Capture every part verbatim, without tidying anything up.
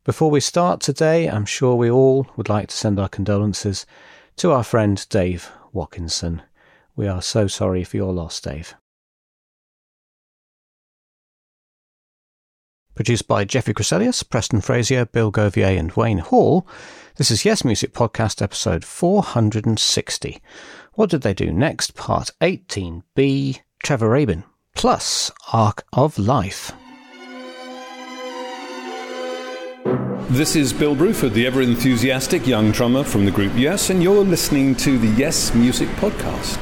Before we start today, I'm sure we all would like to send our condolences to our friend Dave Watkinson. We are so sorry for your loss, Dave. Produced by Jeffrey Chryselius, Preston Frazier, Bill Govier and Wayne Hall, this is Yes Music Podcast episode four hundred sixty. What did they do next? Part eighteen B, Trevor Rabin, plus Arc of Life. This is Bill Bruford, the ever-enthusiastic young drummer from the group Yes, and you're listening to the Yes Music Podcast.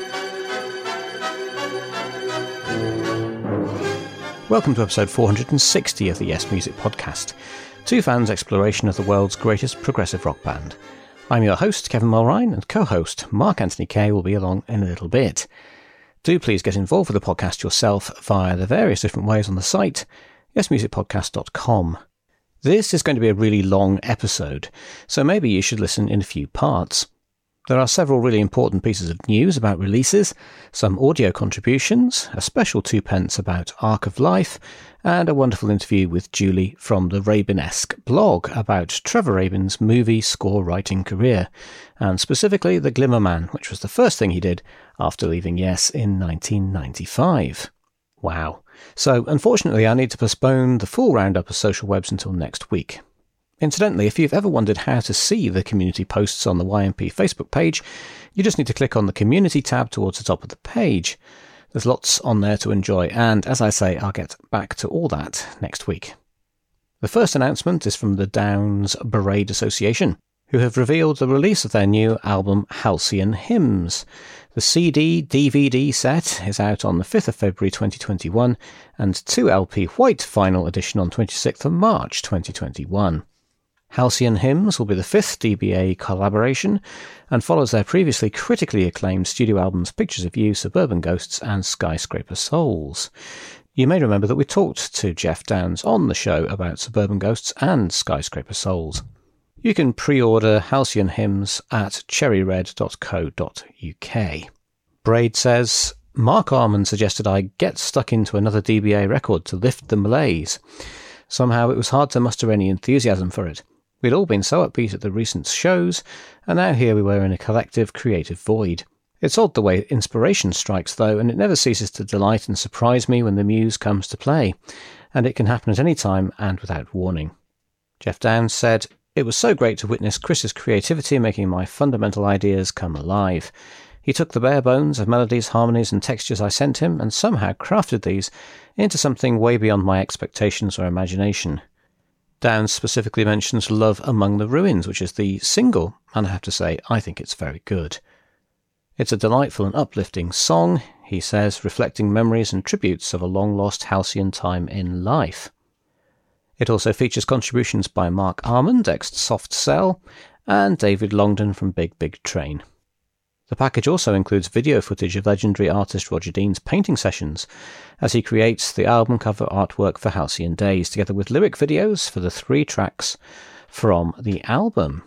Welcome to episode four hundred sixty of the Yes Music Podcast, two fans' exploration of the world's greatest progressive rock band. I'm your host, Kevin Mulrine, and co-host Mark Anthony Kay will be along in a little bit. Do please get involved with the podcast yourself via the various different ways on the site, yes music podcast dot com. This is going to be a really long episode, so maybe you should listen in a few parts. There are several really important pieces of news about releases, some audio contributions, a special twopence about Arc of Life, and a wonderful interview with Julie from the Rabin-esque blog about Trevor Rabin's movie score writing career, and specifically The Glimmer Man, which was the first thing he did after leaving Yes in nineteen ninety-five. Wow. So, unfortunately, I need to postpone the full roundup of social webs until next week. Incidentally, if you've ever wondered how to see the community posts on the Y M P Facebook page, you just need to click on the Community tab towards the top of the page. There's lots on there to enjoy, and as I say, I'll get back to all that next week. The first announcement is from the Downs Parade Association, who have revealed the release of their new album Halcyon Hymns. The C D D V D set is out on the fifth of February twenty twenty-one, and two L P white vinyl edition on twenty-sixth of March twenty twenty-one. Halcyon Hymns will be the fifth D B A collaboration, and follows their previously critically acclaimed studio albums Pictures of You, Suburban Ghosts and Skyscraper Souls. You may remember that we talked to Jeff Downs on the show about Suburban Ghosts and Skyscraper Souls. You can pre-order Halcyon Hymns at cherry red dot co dot uk. Braid says, Mark Arman suggested I get stuck into another D B A record to lift the malaise. Somehow it was hard to muster any enthusiasm for it. We'd all been so upbeat at the recent shows, and now here we were in a collective creative void. It's odd the way inspiration strikes though, and it never ceases to delight and surprise me when the muse comes to play, and it can happen at any time and without warning. Jeff Downs said, It was so great to witness Chris's creativity making my fundamental ideas come alive. He took the bare bones of melodies, harmonies and textures I sent him and somehow crafted these into something way beyond my expectations or imagination. Downs specifically mentions Love Among the Ruins, which is the single, and I have to say, I think it's very good. It's a delightful and uplifting song, he says, reflecting memories and tributes of a long-lost halcyon time in life. It also features contributions by Mark Arman, ex-Soft Cell, and David Longdon from Big Big Train. The package also includes video footage of legendary artist Roger Dean's painting sessions, as he creates the album cover artwork for Halcyon Days, together with lyric videos for the three tracks from the album.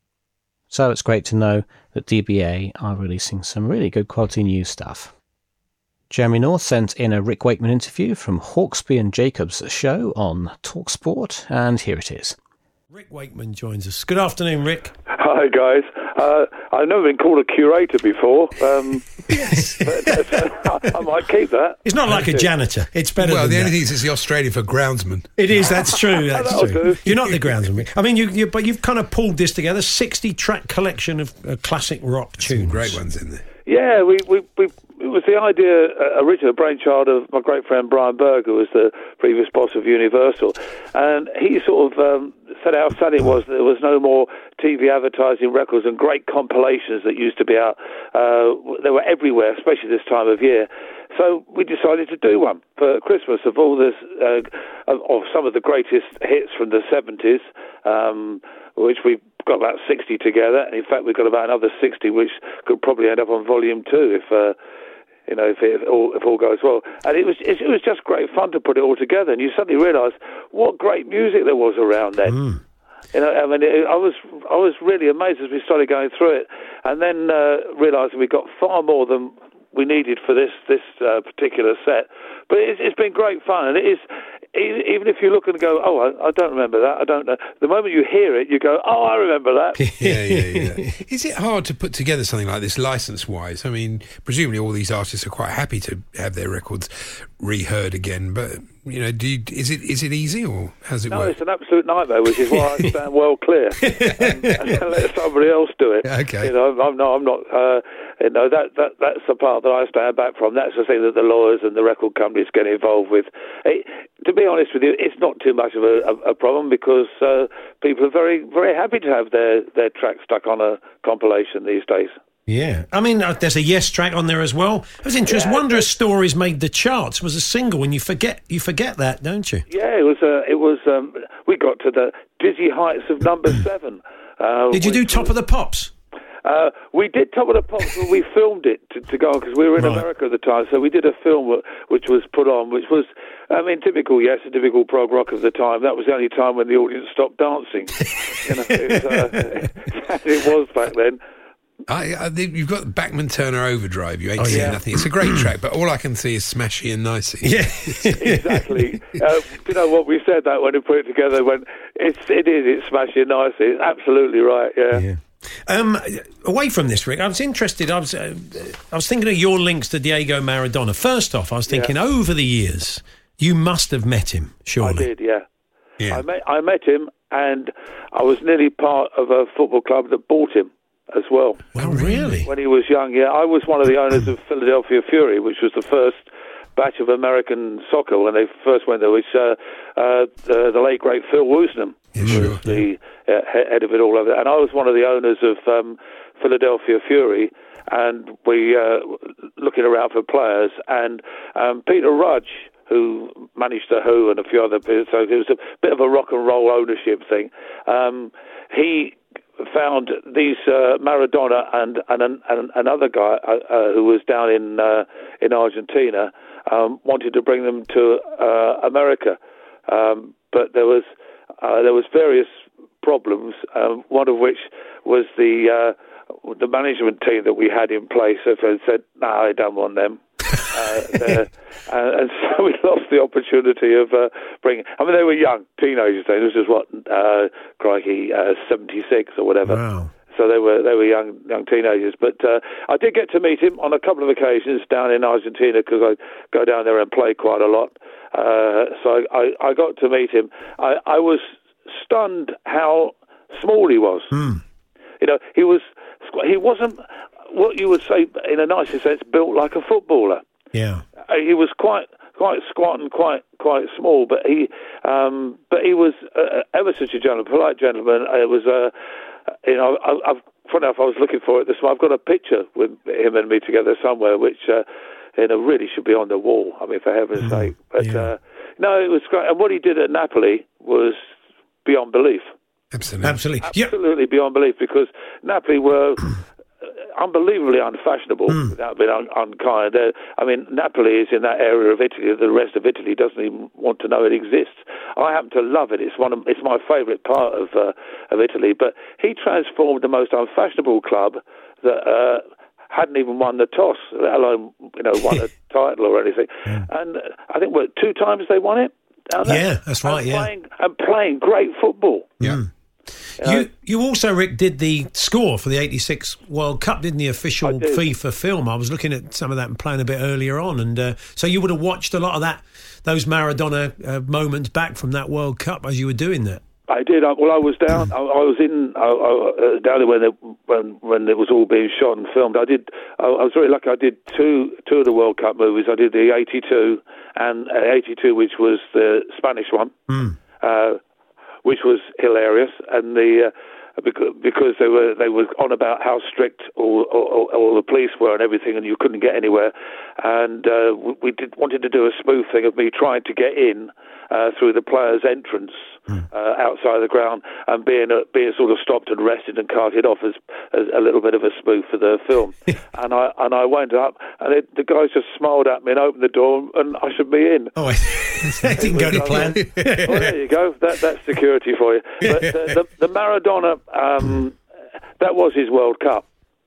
So it's great to know that D B A are releasing some really good quality new stuff. Jeremy North sent in a Rick Wakeman interview from Hawksby and Jacobs' show on TalkSport, and here it is. Rick Wakeman joins us. Good afternoon, Rick. Hi, guys. Uh, I've never been called a curator before. Um, yes. but, uh, I might keep that. It's not like a janitor. It's better well, than the that. only thing is it's the Australia for groundsman. It is, that's true. That's That'll true. do. You're not the groundsman, Rick. I mean, you, you, but you've kind of pulled this together, sixty-track collection of uh, classic rock There's tunes. some great ones in there. Yeah, we, we, we, it was the idea, uh, original brainchild of my great friend Brian Berg, who was the previous boss of Universal. And he sort of um, said how sad it was that there was no more T V advertising records and great compilations that used to be out. Uh, they were everywhere, especially this time of year. So we decided to do one for Christmas of all this, uh, of, of some of the greatest hits from the seventies, um, which we've got about sixty together. And in fact, we've got about another sixty, which could probably end up on volume two if, uh, you know, if, it, if, all, if all goes well. And it was it, it was just great fun to put it all together. And you suddenly realise what great music there was around then. Mm. You know, I mean, it, I was I was really amazed as we started going through it, and then uh, realising we got far more than we needed for this this uh, particular set. But it's, it's been great fun, and it is even, even if you look and go, oh, I, I don't remember that, I don't know. The moment you hear it, you go, oh, I remember that. yeah, yeah, yeah. Is it hard to put together something like this license-wise? I mean, presumably all these artists are quite happy to have their records reheard again, but, you know, do you, is it is it easy, or how does it no, work? No, it's an absolute nightmare, which is why I stand well clear and, and let somebody else do it. Okay. You know, I'm not, I'm not, uh, you know, that, that that's the part that I stand back from. That's the thing that the lawyers and the record companies get involved with. It, to be honest with you, it's not too much of a, a, a problem because uh, people are very, very happy to have their, their track stuck on a compilation these days. Yeah. I mean, uh, there's a Yes track on there as well. It was interesting. Yeah, Wondrous Stories made the charts, was a single, and you forget you forget that, don't you? Yeah, it was, uh, it was um, we got to the dizzy heights of number seven. Uh, Did you do Top was, of the Pops? Uh, we did Top of the Pops, but we filmed it to, to go on because we were in Right. America at the time. So we did a film w- which was put on, which was, I mean, typical, yes, a typical prog rock of the time. That was the only time when the audience stopped dancing. You know, it was, uh, it was back then. I, I think you've got Bachman Turner Overdrive. You ain't Oh, seen yeah. nothing. It's a great track, but all I can see is Smashy and Nicey. Yeah. Exactly. Uh, you know what, we said that when we put it together, when it's, it is, it's smashing nicely. It's absolutely right, yeah. Yeah. Um, away from this, Rick, I was interested. I was, uh, I was thinking of your links to Diego Maradona. First off, I was thinking Yeah. over the years, you must have met him, surely. I did, yeah. Yeah. I met, I met him, and I was nearly part of a football club that bought him as well. Oh, really? When he was young, yeah. I was one of the owners of Philadelphia Fury, which was the first batch of American soccer when they first went there, which uh, uh, the, the late, great Phil Woosnam Yeah, sure. was the uh, head of it all over. And I was one of the owners of um, Philadelphia Fury, and we uh, looking around for players, and um, Peter Rudge, who managed the Who and a few other people, so it was a bit of a rock and roll ownership thing. Um, he found these uh, Maradona and, and, and another guy uh, uh, who was down in uh, in Argentina um, wanted to bring them to uh, America, um, but there was uh, there was various problems. Um, one of which was the uh, the management team that we had in place. So they said, "No, nah, I don't want them." uh, uh, and so we lost the opportunity of uh, bringing. I mean, they were young teenagers then. This was what, uh, crikey, uh, seventy-six or whatever. Wow. So they were they were young young teenagers. But uh, I did get to meet him on a couple of occasions down in Argentina because I go down there and play quite a lot. Uh, so I, I, I got to meet him. I, I was stunned how small he was. Mm. You know, he was he wasn't what you would say in a nicer sense built like a footballer. Yeah. Uh, he was quite quite squat and quite quite small, but he um, but he was uh, ever such a gentleman, polite gentleman. It was uh, you know I, I've funny enough I was looking for it this morning. I've got a picture with him and me together somewhere, which uh, you know really should be on the wall. I mean, for heaven's mm, sake. But yeah. uh, no, it was great. And what he did at Napoli was beyond belief. Absolutely. Absolutely. Absolutely yeah. beyond belief, because Napoli were unbelievably unfashionable, mm. without being un- unkind. They're, I mean, Napoli is in that area of Italy that the rest of Italy doesn't even want to know it exists. I happen to love it. It's one of, it's my favourite part of uh, of Italy. But he transformed the most unfashionable club that uh, hadn't even won the toss, let alone you know won a title or anything. Yeah. And I think what two times they won it. Yeah, that's right. And yeah, playing, and playing great football. Yeah. Mm. You you also, Rick, did the score for the eighty-six World Cup, didn't the official FIFA film? I was looking at some of that and playing a bit earlier on, and uh, so you would have watched a lot of that, those Maradona uh, moments back from that World Cup as you were doing that. I did. I, well, I was down. I, I was in I, I, uh, down there when it, when when it was all being shot and filmed. I did. I, I was very lucky. I did two two of the World Cup movies. I did the eighty-two and uh, eighty-two, which was the Spanish one. Mm. Uh, which was hilarious, and the uh, because, because they were they were on about how strict all, all, all the police were and everything, and you couldn't get anywhere. And uh, we did wanted to do a spoof thing of me trying to get in uh, through the players' entrance mm. uh, outside the ground, and being uh, being sort of stopped and arrested and carted off as, as a little bit of a spoof for the film. and I and I went up, and it, the guys just smiled at me and opened the door and ushered me in. Oh, it didn't go to plan. Well, there you go. That, that's security for you. But uh, the, the Maradona, um, that was his World Cup.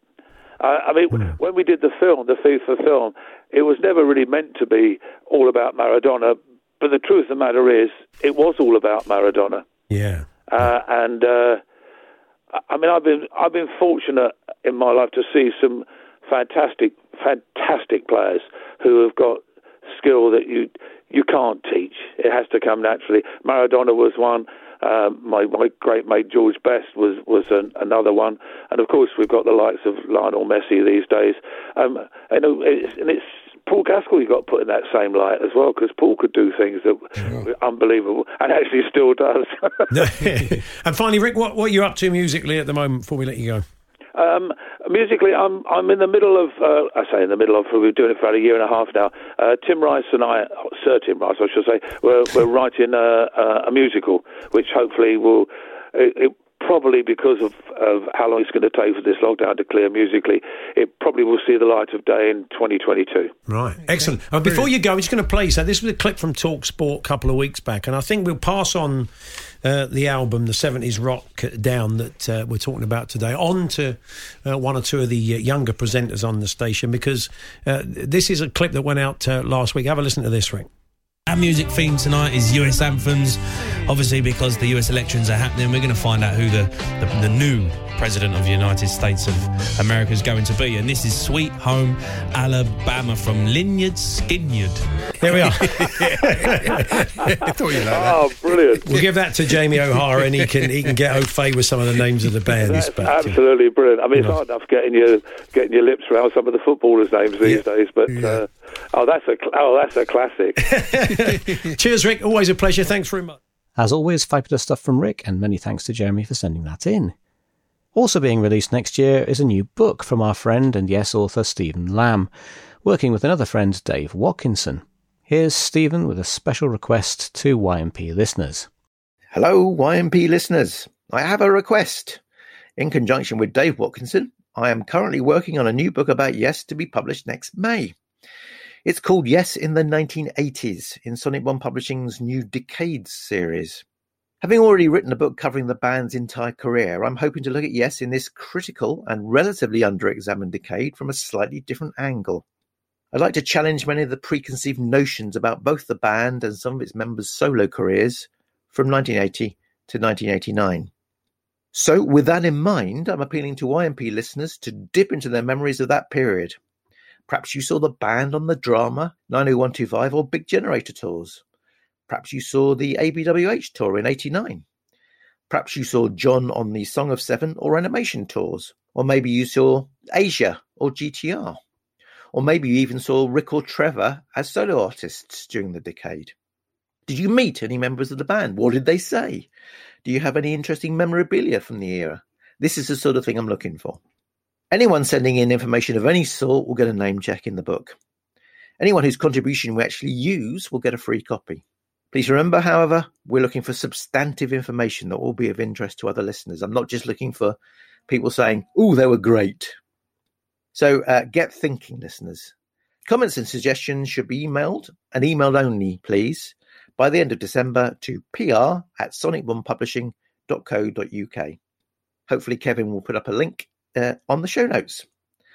Uh, I mean, mm. when we did the film, the FIFA film, it was never really meant to be all about Maradona, but the truth of the matter is, it was all about Maradona. Yeah. Uh, and uh, I mean, I've been I've been fortunate in my life to see some fantastic, fantastic players who have got skill that you you can't teach. It has to come naturally. Maradona was one. Um, my my great mate George Best was was an, another one, and of course we've got the likes of Lionel Messi these days. Um, and, it's, and it's Paul Gascoigne you got put in that same light as well, because Paul could do things that yeah. were unbelievable, and actually still does. And finally, Rick, what what are you up to musically at the moment? Before we let you go. Um, musically, I'm I'm in the middle of, uh, I say in the middle of, we've been doing it for about a year and a half now. Uh, Tim Rice and I, Sir Tim Rice, I should say, we're, we're writing a, a musical, which hopefully will, it, it probably because of, of how long it's going to take for this lockdown to clear musically, it probably will see the light of day in twenty twenty-two. Right, excellent. Uh, before you go, I'm just going to play, so this was a clip from Talk Sport a couple of weeks back, and I think we'll pass on Uh, the album, the seventies rock down that uh, we're talking about today, on to uh, one or two of the uh, younger presenters on the station, because uh, this is a clip that went out uh, last week. Have a listen to this, Rick. Our music theme tonight is U S anthems. Obviously, because the U S elections are happening, we're going to find out who the, the, the new President of the United States of America is going to be. And this is Sweet Home Alabama from Lynyrd Skynyrd. There we are. I thought you liked that. Oh, brilliant. We'll give that to Jamie O'Hara, and he can he can get au fait with some of the names of the bands. That's but, absolutely uh, brilliant. I mean, it's you know. hard enough getting your getting your lips around some of the footballers' names these Yeah. days, but Yeah. uh, oh, that's a oh, that's a classic. Cheers, Rick. Always a pleasure. Thanks very much. As always, fabulous stuff from Rick, and many thanks to Jeremy for sending that in. Also being released next year is a new book from our friend and Yes author Stephen Lamb, working with another friend, Dave Watkinson. Here's Stephen with a special request to Y M P listeners. Hello, Y M P listeners. I have a request. In conjunction with Dave Watkinson, I am currently working on a new book about Yes to be published next May. It's called Yes in the nineteen eighties in Sonic One Publishing's new Decades series. Having already written a book covering the band's entire career, I'm hoping to look at Yes in this critical and relatively under-examined decade from a slightly different angle. I'd like to challenge many of the preconceived notions about both the band and some of its members' solo careers from nineteen eighty to nineteen eighty-nine. So, with that in mind, I'm appealing to Y M P listeners to dip into their memories of that period. Perhaps you saw the band on the Drama, nine oh one two five or Big Generator tours. Perhaps you saw the A B W H tour in eighty-nine. Perhaps you saw John on the Song of Seven or Animation tours. Or maybe you saw Asia or G T R. Or maybe you even saw Rick or Trevor as solo artists during the decade. Did you meet any members of the band? What did they say? Do you have any interesting memorabilia from the era? This is the sort of thing I'm looking for. Anyone sending in information of any sort will get a name check in the book. Anyone whose contribution we actually use will get a free copy. Please remember, however, we're looking for substantive information that will be of interest to other listeners. I'm not just looking for people saying, "Ooh, they were great." So uh, get thinking, listeners. Comments and suggestions should be emailed, and emailed only, please, by the end of December to pr at sonic one publishing dot co dot uk. Hopefully Kevin will put up a link uh, on the show notes.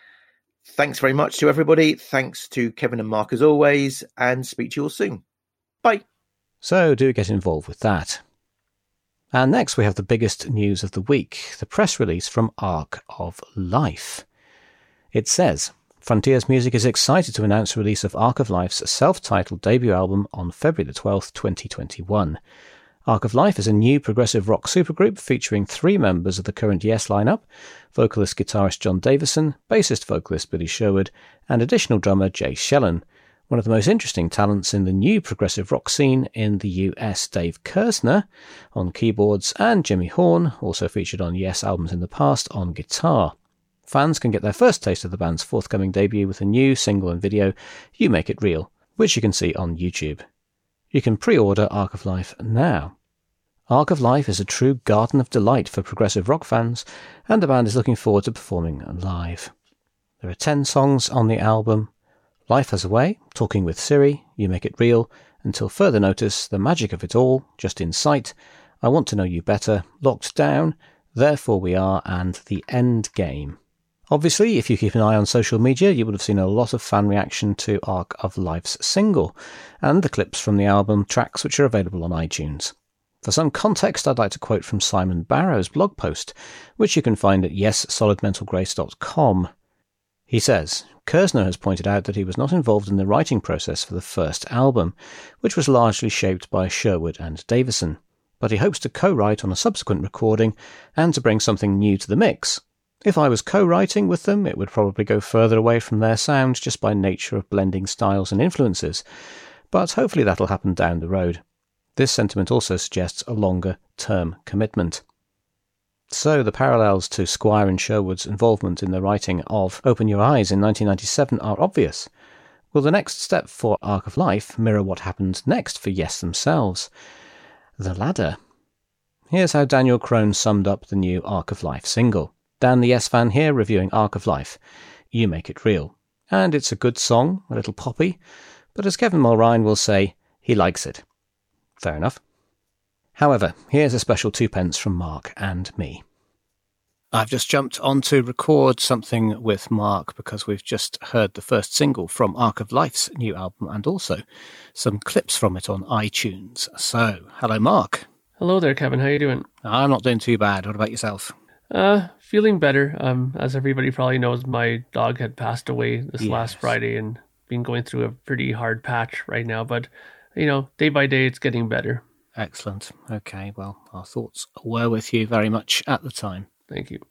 Thanks very much to everybody. Thanks to Kevin and Mark as always, and speak to you all soon. Bye. So do get involved with that. And next we have the biggest news of the week, the press release from Arc of Life. It says, Frontiers Music is excited to announce the release of Arc of Life's self-titled debut album on February the twelfth, twenty twenty-one. Arc of Life is a new progressive rock supergroup featuring three members of the current Yes lineup, vocalist-guitarist John Davison, bassist-vocalist Billy Sherwood, and additional drummer Jay Shellen. One of the most interesting talents in the new progressive rock scene in the U S, Dave Kersner, on keyboards, and Jimmy Horn, also featured on Yes albums in the past, on guitar. Fans can get their first taste of the band's forthcoming debut with a new single and video, You Make It Real, which you can see on YouTube. You can pre-order Arc of Life now. Arc of Life is a true garden of delight for progressive rock fans, and the band is looking forward to performing live. There are ten songs on the album. Life Has a Way, Talking with Siri, You Make It Real, Until Further Notice, The Magic of It All, Just in Sight, I Want to Know You Better, Locked Down, Therefore We Are, and The End Game. Obviously, if you keep an eye on social media, you would have seen a lot of fan reaction to Arc of Life's single, and the clips from the album tracks which are available on iTunes. For some context, I'd like to quote from Simon Barrow's blog post, which you can find at yes solid mental grace dot com. He says, Kerzner has pointed out that he was not involved in the writing process for the first album, which was largely shaped by Sherwood and Davison, but he hopes to co-write on a subsequent recording and to bring something new to the mix. If I was co-writing with them, it would probably go further away from their sound just by nature of blending styles and influences, but hopefully that'll happen down the road. This sentiment also suggests a longer-term commitment. So the parallels to Squire and Sherwood's involvement in the writing of Open Your Eyes in nineteen ninety-seven are obvious. Will the next step for Arc of Life mirror what happened next for Yes themselves? The ladder. Here's how Daniel Crone summed up the new Arc of Life single. Dan the Yes fan here reviewing Arc of Life. You make it real. And it's a good song, a little poppy, but as Kevin Mulrine will say, he likes it. Fair enough. However, here's a special twopence from Mark and me. I've just jumped on to record something with Mark because we've just heard the first single from Arc of Life's new album and also some clips from it on iTunes. So, hello Mark. Hello there, Kevin. How you doing? I'm not doing too bad. What about yourself? Uh, feeling better. Um, as everybody probably knows, my dog had passed away this yes. last Friday and been going through a pretty hard patch right now. But, you know, day by day, it's getting better. Excellent. Okay, well, our thoughts were with you very much at the time. Thank you.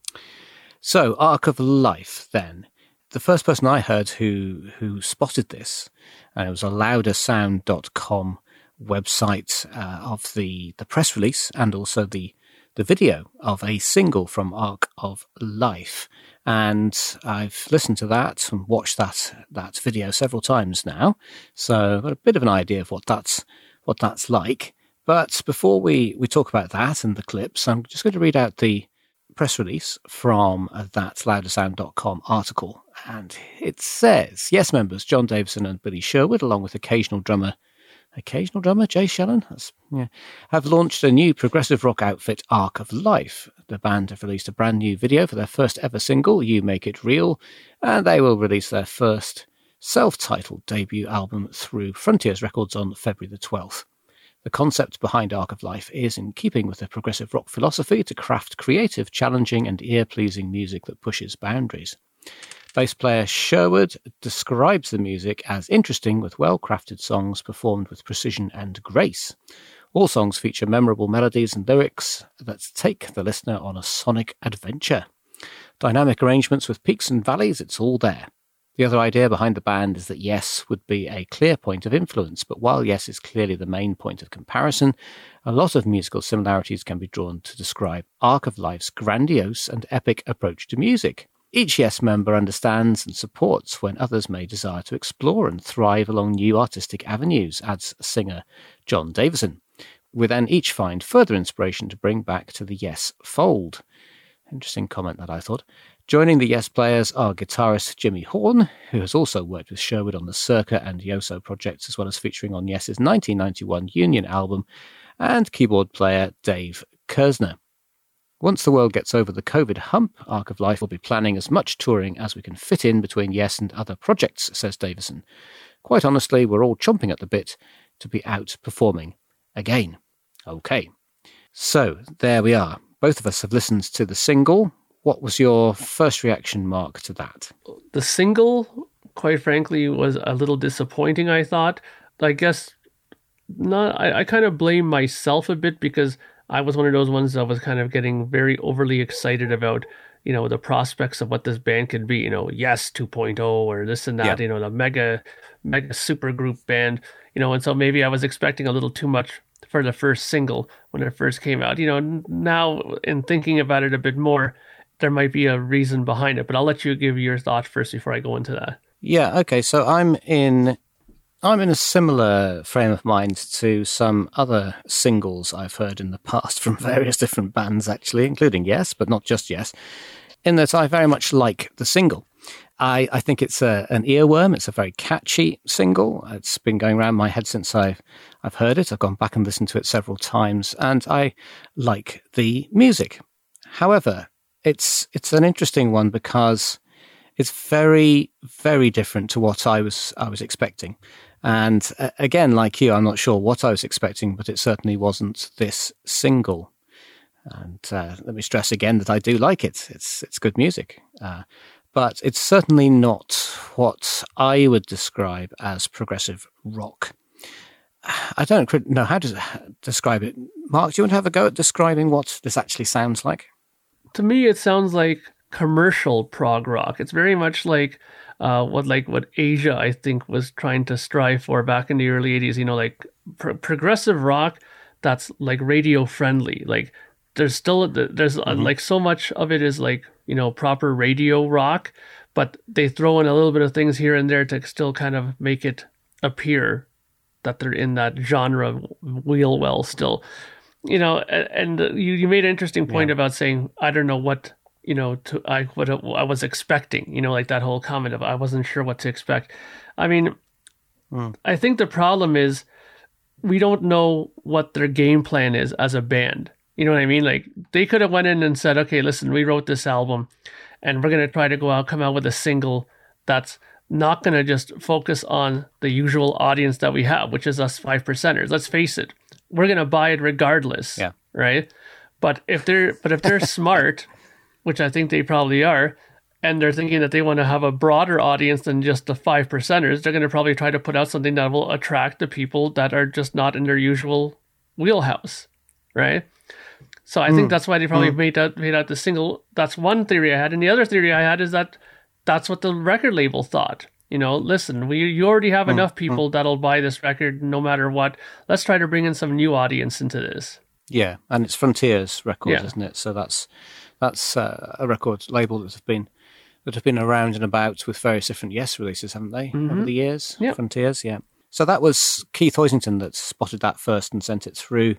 So, Arc of Life, then. The first person I heard who who spotted this, and it was a louder sound dot com website uh, of the, the press release and also the the video of a single from Arc of Life. And I've listened to that and watched that that video several times now. So I've got a bit of an idea of what that's what that's like. But before we, we talk about that and the clips, I'm just going to read out the press release from that louder sound dot com article. And it says, Yes members John Davison and Billy Sherwood, along with occasional drummer Occasional drummer, Jay Shellen, That's, yeah, have launched a new progressive rock outfit, Arc of Life. The band have released a brand new video for their first ever single, You Make It Real, and they will release their first self-titled debut album through Frontiers Records on February the twelfth. The concept behind Arc of Life is in keeping with the progressive rock philosophy to craft creative, challenging and ear-pleasing music that pushes boundaries. Bass player Sherwood describes the music as interesting with well-crafted songs performed with precision and grace. All songs feature memorable melodies and lyrics that take the listener on a sonic adventure. Dynamic arrangements with peaks and valleys, it's all there. The other idea behind the band is that Yes would be a clear point of influence, but while Yes is clearly the main point of comparison, a lot of musical similarities can be drawn to describe Arc of Life's grandiose and epic approach to music. Each Yes member understands and supports when others may desire to explore and thrive along new artistic avenues, adds singer John Davison. We then each find further inspiration to bring back to the Yes fold. Interesting comment that I thought. Joining the Yes players are guitarist Jimmy Horn, who has also worked with Sherwood on the Circa and Yoso projects, as well as featuring on Yes's nineteen ninety-one Union album, and keyboard player Dave Kerzner. Once the world gets over the COVID hump, Arc of Life will be planning as much touring as we can fit in between Yes and other projects, says Davison. Quite honestly, we're all chomping at the bit to be out performing again. Okay, so there we are. Both of us have listened to the single. What was your first reaction, Mark, to that? The single, quite frankly, was a little disappointing, I thought. I guess not. I, I kind of blame myself a bit because I was one of those ones that was kind of getting very overly excited about, you know, the prospects of what this band could be, you know, Yes two point oh or this and that, yeah. you know, the mega, mega super group band, you know, and so maybe I was expecting a little too much for the first single when it first came out. You know, now in thinking about it a bit more, there might be a reason behind it, but I'll let you give your thoughts first before I go into that. Yeah, okay, so I'm in... I'm in a similar frame of mind to some other singles I've heard in the past from various different bands, actually, including Yes, but not just Yes, in that I very much like the single. I, I think it's a, an earworm. It's a very catchy single. It's been going around my head since I've, I've heard it. I've gone back and listened to it several times, and I like the music. However, it's it's an interesting one because it's very, very different to what I was I was expecting. And uh, again, like you, I'm not sure what I was expecting, but it certainly wasn't this single. And uh, let me stress again that I do like it. It's it's good music. Uh, but it's certainly not what I would describe as progressive rock. I don't know how to describe it. Mark, do you want to have a go at describing what this actually sounds like? To me, it sounds like commercial prog rock. It's very much like uh, what like what Asia, I think, was trying to strive for back in the early eighties. You know, like pro- progressive rock that's like radio friendly. Like there's still there's mm-hmm. uh, like so much of it is like, you know, proper radio rock, but they throw in a little bit of things here and there to still kind of make it appear that they're in that genre wheel well still. You know, and, and you, you made an interesting point yeah. about saying, I don't know what, you know, to, I what I was expecting, you know, like that whole comment of I wasn't sure what to expect. I mean, mm. I think the problem is we don't know what their game plan is as a band. You know what I mean? Like they could have went in and said, okay, listen, we wrote this album and we're going to try to go out, come out with a single that's not going to just focus on the usual audience that we have, which is us five percenters. Let's face it. We're going to buy it regardless. Yeah. Right. But if they're, but if they're smart, which I think they probably are, and they're thinking that they want to have a broader audience than just the five percenters, they're going to probably try to put out something that will attract the people that are just not in their usual wheelhouse. Right. So I mm. think that's why they probably mm. made out, made out the single. That's one theory I had. And the other theory I had is that that's what the record label thought. You know, listen, we you already have mm. enough people mm. that'll buy this record no matter what. Let's try to bring in some new audience into this. Yeah, and it's Frontiers Records, yeah. isn't it? So that's that's uh, a record label that have been that have been around and about with various different Yes releases, haven't they, mm-hmm. over the years? Yep. Frontiers, yeah. So that was Keith Hoisington that spotted that first and sent it through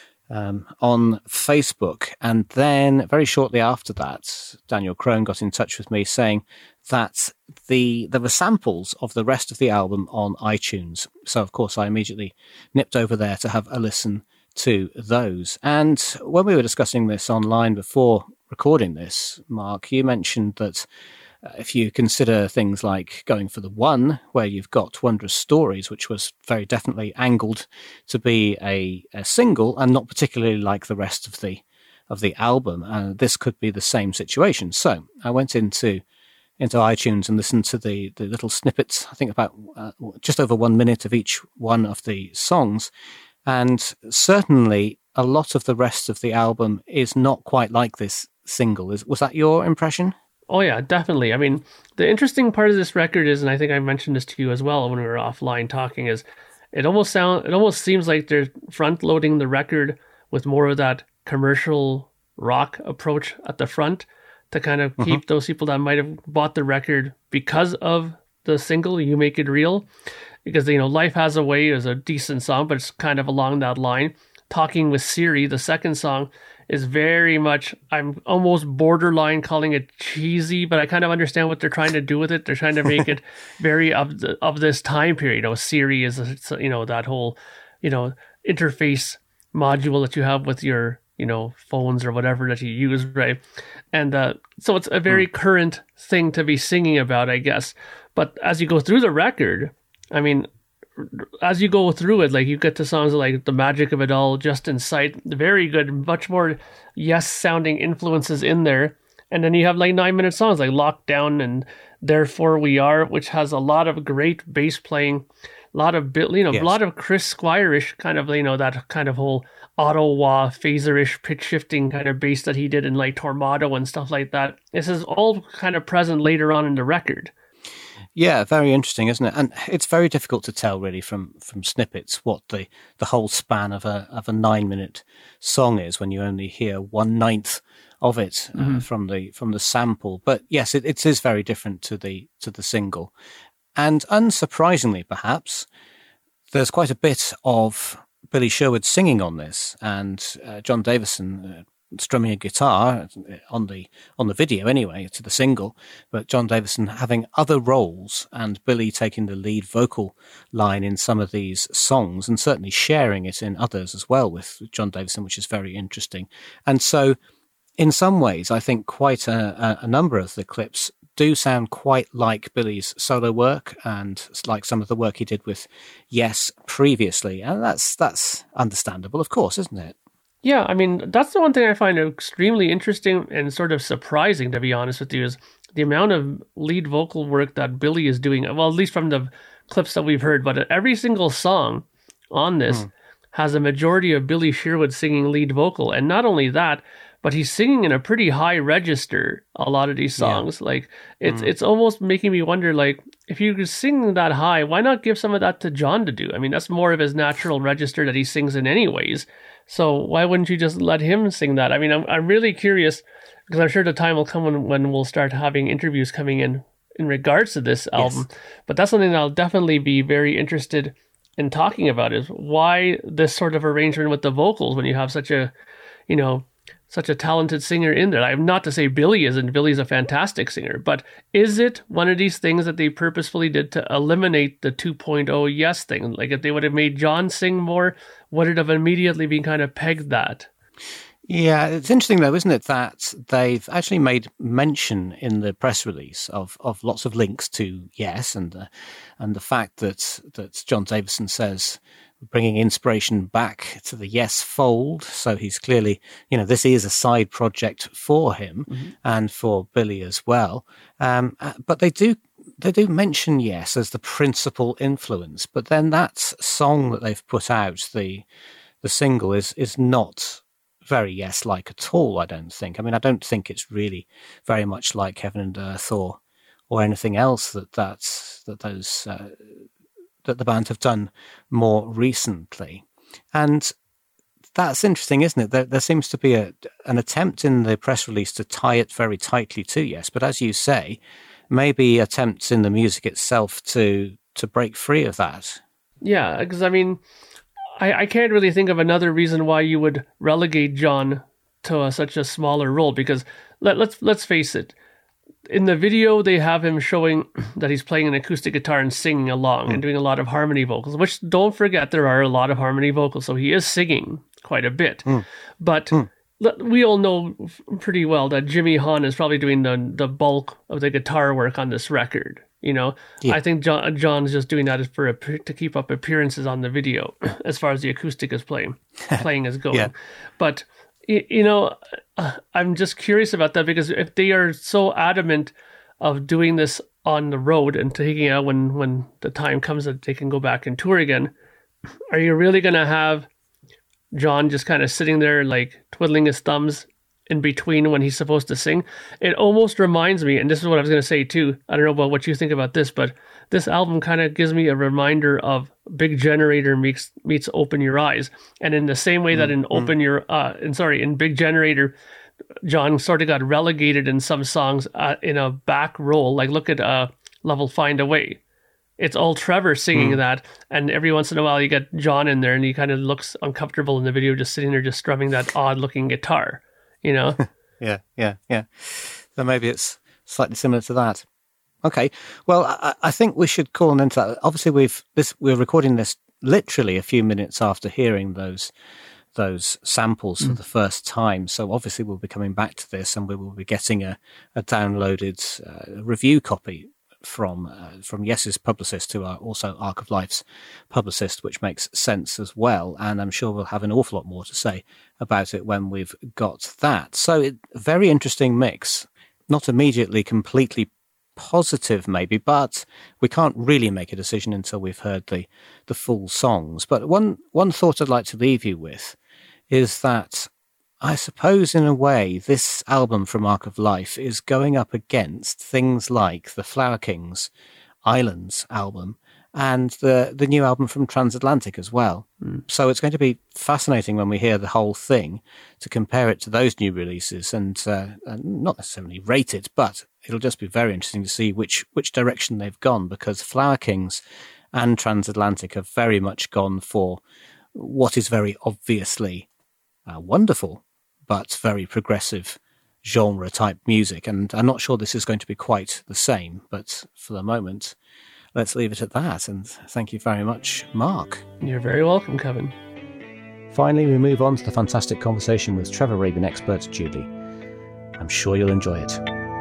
um, on Facebook. And then very shortly after that, Daniel Crone got in touch with me saying that the there were samples of the rest of the album on iTunes. So, of course, I immediately nipped over there to have a listen to those. And when we were discussing this online before recording this, Mark, you mentioned that uh, if you consider things like Going for the One, where you've got Wondrous Stories, which was very definitely angled to be a, a single and not particularly like the rest of the of the album, and uh, this could be the same situation. So I went into into iTunes and listened to the, the little snippets, I think about uh, just over one minute of each one of the songs. And certainly a lot of the rest of the album is not quite like this single. Is Was that your impression? Oh, yeah, definitely. I mean, the interesting part of this record is, and I think I mentioned this to you as well when we were offline talking, is it almost sound it almost seems like they're front loading the record with more of that commercial rock approach at the front to kind of keep uh-huh. those people that might have bought the record because of the single, You Make It Real. Because, you know, Life Has a Way is a decent song, but it's kind of along that line. Talking with Siri, the second song, is very much, I'm almost borderline calling it cheesy, but I kind of understand what they're trying to do with it. They're trying to make it very of the, of this time period. You know, Siri is, a, you know, that whole, you know, interface module that you have with your, you know, phones or whatever that you use, right? And uh, so it's a very mm. current thing to be singing about, I guess. But as you go through the record, I mean, as you go through it, like you get to songs like The Magic of It All, Just in Sight, very good, much more Yes-sounding influences in there. And then you have like nine-minute songs like Lockdown and Therefore We Are, which has a lot of great bass playing, a lot of, you know, yes. a lot of Chris Squire-ish kind of, you know, that kind of whole auto-wah, phaser-ish, pitch-shifting kind of bass that he did in like Tormato and stuff like that. This is all kind of present later on in the record. Yeah, very interesting, isn't it? And it's very difficult to tell, really, from, from snippets what the, the whole span of a of a nine minute song is when you only hear one ninth of it uh, mm-hmm. from the from the sample. But yes, it, it is very different to the to the single, and unsurprisingly, perhaps there's quite a bit of Billy Sherwood singing on this, and uh, John Davison Uh, strumming a guitar on the on the video anyway to the single, but John Davison having other roles and Billy taking the lead vocal line in some of these songs and certainly sharing it in others as well with John Davison, which is very interesting. And so in some ways I think quite a, a number of the clips do sound quite like Billy's solo work and like some of the work he did with Yes previously. And that's that's understandable, of course, isn't it? Yeah, I mean, that's the one thing I find extremely interesting and sort of surprising, to be honest with you, is the amount of lead vocal work that Billy is doing. Well, at least from the clips that we've heard, but every single song on this mm. has a majority of Billy Sherwood singing lead vocal. And not only that, but he's singing in a pretty high register, a lot of these songs. Yeah. Like, it's mm. it's almost making me wonder, like, if you could sing that high, why not give some of that to John to do? I mean, that's more of his natural register that he sings in anyways. So why wouldn't you just let him sing that? I mean, I'm I'm really curious, because I'm sure the time will come when, when we'll start having interviews coming in in regards to this album. Yes. But that's something that I'll definitely be very interested in talking about, is why this sort of arrangement with the vocals when you have such a, you know, such a talented singer in there. I'm not to say Billy isn't. Billy's a fantastic singer. But is it one of these things that they purposefully did to eliminate the two point oh Yes thing? Like, if they would have made John sing more, would it have immediately been kind of pegged that? Yeah, it's interesting though, isn't it, that they've actually made mention in the press release of, of lots of links to Yes, and uh, and the fact that that John Davison says bringing inspiration back to the Yes fold. So he's clearly, you know, this is a side project for him mm-hmm. and for Billy as well. Um, but they do they do mention Yes as the principal influence. But then that song that they've put out, the the single, is is not very Yes-like at all, I don't think. I mean, I don't think it's really very much like Heaven and Earth or or anything else that that's, that those uh, that the band have done more recently. And that's interesting, isn't it? There, there seems to be a, an attempt in the press release to tie it very tightly to Yes, but as you say, maybe attempts in the music itself to to break free of that. Yeah, because I mean, I, I can't really think of another reason why you would relegate John to a, such a smaller role, because let, let's let's face it, in the video they have him showing that he's playing an acoustic guitar and singing along mm. and doing a lot of harmony vocals, which, don't forget, there are a lot of harmony vocals, so he is singing quite a bit. Mm. But mm. we all know pretty well that Jimmy Hahn is probably doing the the bulk of the guitar work on this record. You know, yeah. I think John, John's just doing that for a, to keep up appearances on the video, as far as the acoustic is playing, playing is going. Yeah. But you, you know, I'm just curious about that, because if they are so adamant of doing this on the road and taking it out when when the time comes that they can go back and tour again, are you really going to have John just kind of sitting there like twiddling his thumbs in between when he's supposed to sing? It almost reminds me, and this is what I was going to say too, I don't know about what you think about this, but this album kind of gives me a reminder of Big Generator meets meets Open Your Eyes. And in the same way that in mm-hmm. Open Your uh and sorry in Big Generator, John sort of got relegated in some songs uh, in a back role. Like, look at uh Level Find a Way. It's all Trevor singing mm. that, and every once in a while you get John in there and he kind of looks uncomfortable in the video, just sitting there just strumming that odd looking guitar. You know? yeah, yeah, yeah. So maybe it's slightly similar to that. Okay. Well, I, I think we should call an end to that. Obviously, we've this we're recording this literally a few minutes after hearing those those samples mm. for the first time. So obviously, we'll be coming back to this, and we will be getting a, a downloaded uh, review copy from uh, from Yes's publicist to our also Arc of Life's publicist, which makes sense as well. And I'm sure we'll have an awful lot more to say about it when we've got that. So it, a very interesting mix, not immediately completely positive maybe, but we can't really make a decision until we've heard the, the full songs. But one, one thought I'd like to leave you with is that I suppose, in a way, this album from Arc of Life is going up against things like the Flower Kings Islands album and the the new album from Transatlantic as well. Mm. So it's going to be fascinating when we hear the whole thing to compare it to those new releases and, uh, and not necessarily rate it, but it'll just be very interesting to see which, which direction they've gone, because Flower Kings and Transatlantic have very much gone for what is very obviously uh, wonderful, but very progressive genre type music. And I'm not sure this is going to be quite the same, but for the moment, let's leave it at that. And thank you very much, Mark. You're very welcome, Kevin. Finally, we move on to the fantastic conversation with Trevor Rabin expert Julie. I'm sure you'll enjoy it.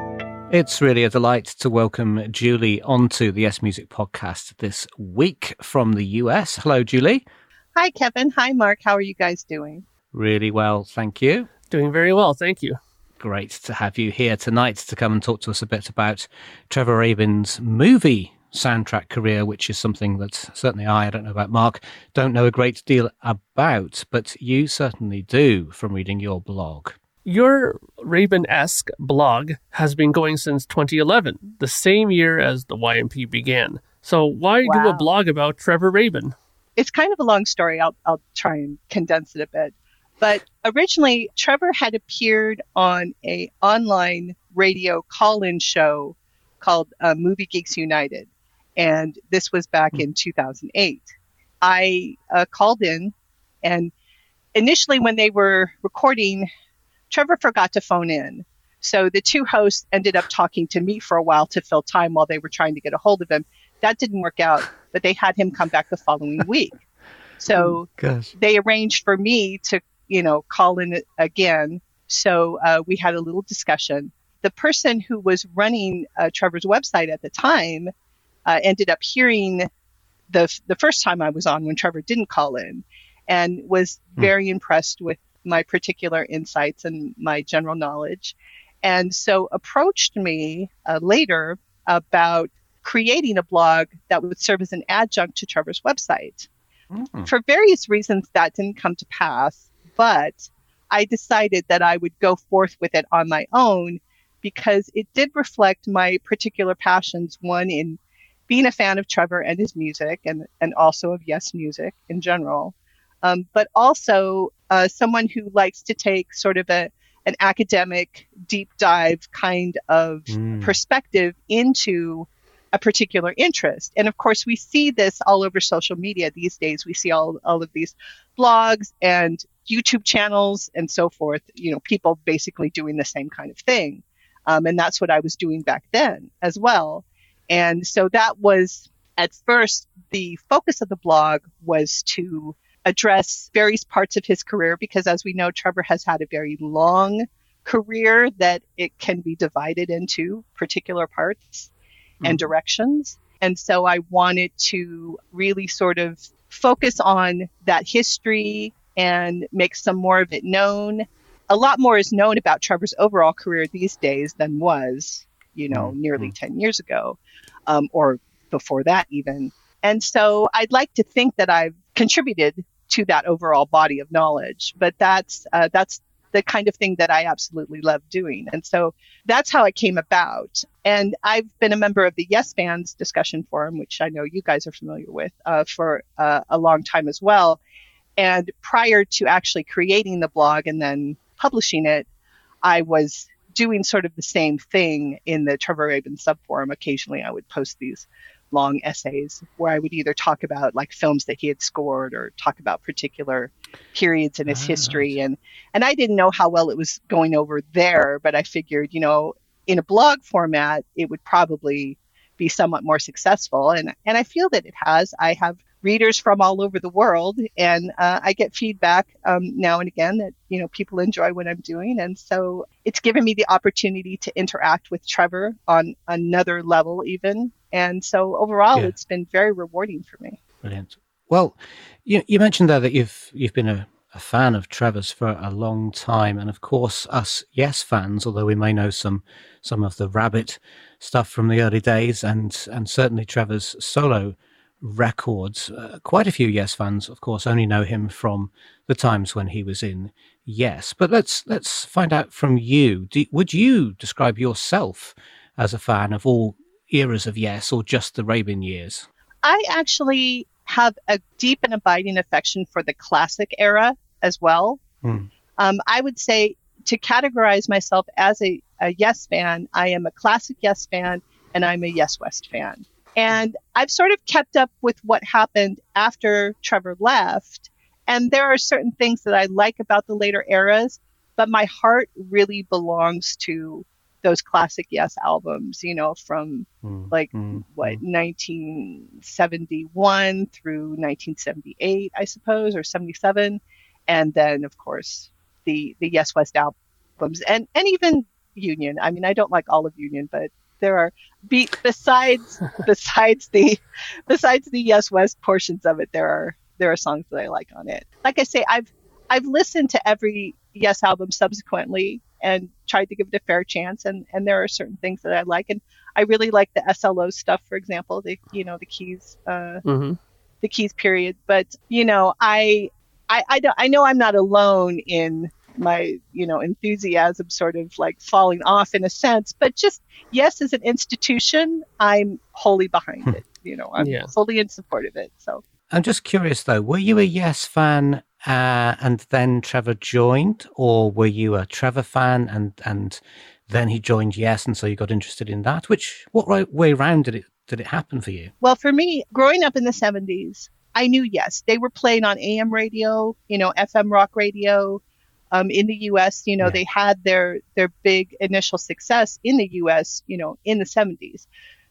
It's really a delight to welcome Julie onto the Yes Music podcast this week from the U S. Hello, Julie. Hi, Kevin. Hi, Mark. How are you guys doing? Really well, thank you. Doing very well, thank you. Great to have you here tonight to come and talk to us a bit about Trevor Rabin's movie soundtrack career, which is something that certainly I, I don't know about Mark, don't know a great deal about, but you certainly do from reading your blog. Your Rabin-esque blog has been going since twenty eleven, the same year as the Y M P began. So why Wow. do a blog about Trevor Rabin? It's kind of a long story. I'll, I'll try and condense it a bit. But originally, Trevor had appeared on a online radio call-in show called uh, Movie Geeks United. And this was back in two thousand eight. I uh, called in, and initially when they were recording, Trevor forgot to phone in. So the two hosts ended up talking to me for a while to fill time while they were trying to get a hold of him. That didn't work out, but they had him come back the following week. So oh, they arranged for me to, you know, call in again. So uh, we had a little discussion. The person who was running uh, Trevor's website at the time uh, ended up hearing the the first time I was on when Trevor didn't call in, and was very mm. impressed with my particular insights and my general knowledge. And so approached me uh, later about creating a blog that would serve as an adjunct to Trevor's website. Mm. For various reasons, that didn't come to pass, but I decided that I would go forth with it on my own because it did reflect my particular passions, one in being a fan of Trevor and his music, and, and also of Yes Music in general, um, but also uh, someone who likes to take sort of a an academic deep dive kind of mm. perspective into a particular interest. And of course, we see this all over social media these days. We see all, all of these blogs and YouTube channels and so forth, you know, people basically doing the same kind of thing. Um, and that's what I was doing back then as well. And so that was, at first, the focus of the blog was to address various parts of his career, because as we know, Trevor has had a very long career that it can be divided into particular parts mm-hmm. and directions. And so I wanted to really sort of focus on that history and make some more of it known. A lot more is known about Trevor's overall career these days than was, you know, mm-hmm. nearly ten years ago, um, or before that even. And so I'd like to think that I've contributed to that overall body of knowledge, but that's uh, that's the kind of thing that I absolutely love doing. And so that's how it came about. And I've been a member of the Yes Fans discussion forum, which I know you guys are familiar with, uh, for uh, a long time as well. And prior to actually creating the blog and then publishing it, I was doing sort of the same thing in the Trevor Rabin subforum. Occasionally I would post these long essays where I would either talk about like films that he had scored or talk about particular periods in his ah, history. Right. And, and I didn't know how well it was going over there, but I figured, you know, in a blog format, it would probably be somewhat more successful. And, and I feel that it has. I have readers from all over the world, and uh, I get feedback um, now and again that, you know, people enjoy what I'm doing. And so it's given me the opportunity to interact with Trevor on another level even. And so overall, yeah. it's been very rewarding for me. Brilliant. Well, you, you mentioned there that you've you've been a, a fan of Trevor's for a long time. And of course, us Yes fans, although we may know some some of the Rabbit stuff from the early days and, and certainly Trevor's solo records, uh, quite a few Yes fans, of course, only know him from the times when he was in Yes. But let's let's find out from you. Do, would you describe yourself as a fan of all eras of Yes, or just the Rabin years? I actually have a deep and abiding affection for the classic era as well. Hmm. Um, I would say to categorize myself as a, a Yes fan, I am a classic Yes fan and I'm a Yes West fan. And I've sort of kept up with what happened after Trevor left. And there are certain things that I like about the later eras, but my heart really belongs to those classic Yes albums, you know, from mm, like mm, what mm. nineteen seventy-one through nineteen seventy-eight, I suppose, or seventy-seven, and then of course the the Yes West albums, and and even Union. I mean, I don't like all of Union, but there are be, besides besides the besides the Yes West portions of it, there are there are songs that I like on it. Like I say, I've I've listened to every Yes album subsequently and tried to give it a fair chance, and and there are certain things that I like, and I really like the S L O stuff, for example, the you know the Keys uh, mm-hmm. the Keys period. But you know, I I I, don't, I know I'm not alone in my you know enthusiasm sort of like falling off in a sense, but just Yes as an institution, I'm wholly behind it. You know, I'm yeah. fully in support of it. So I'm just curious though, were you a Yes fan uh, and then Trevor joined, or were you a Trevor fan and and then he joined Yes, and so you got interested in that? Which what right way round did it did it happen for you? Well, for me, growing up in the seventies, I knew Yes. They were playing on A M radio, you know, F M rock radio. Um, in the U S, you know, yeah. they had their their big initial success in the U S, you know, in the seventies.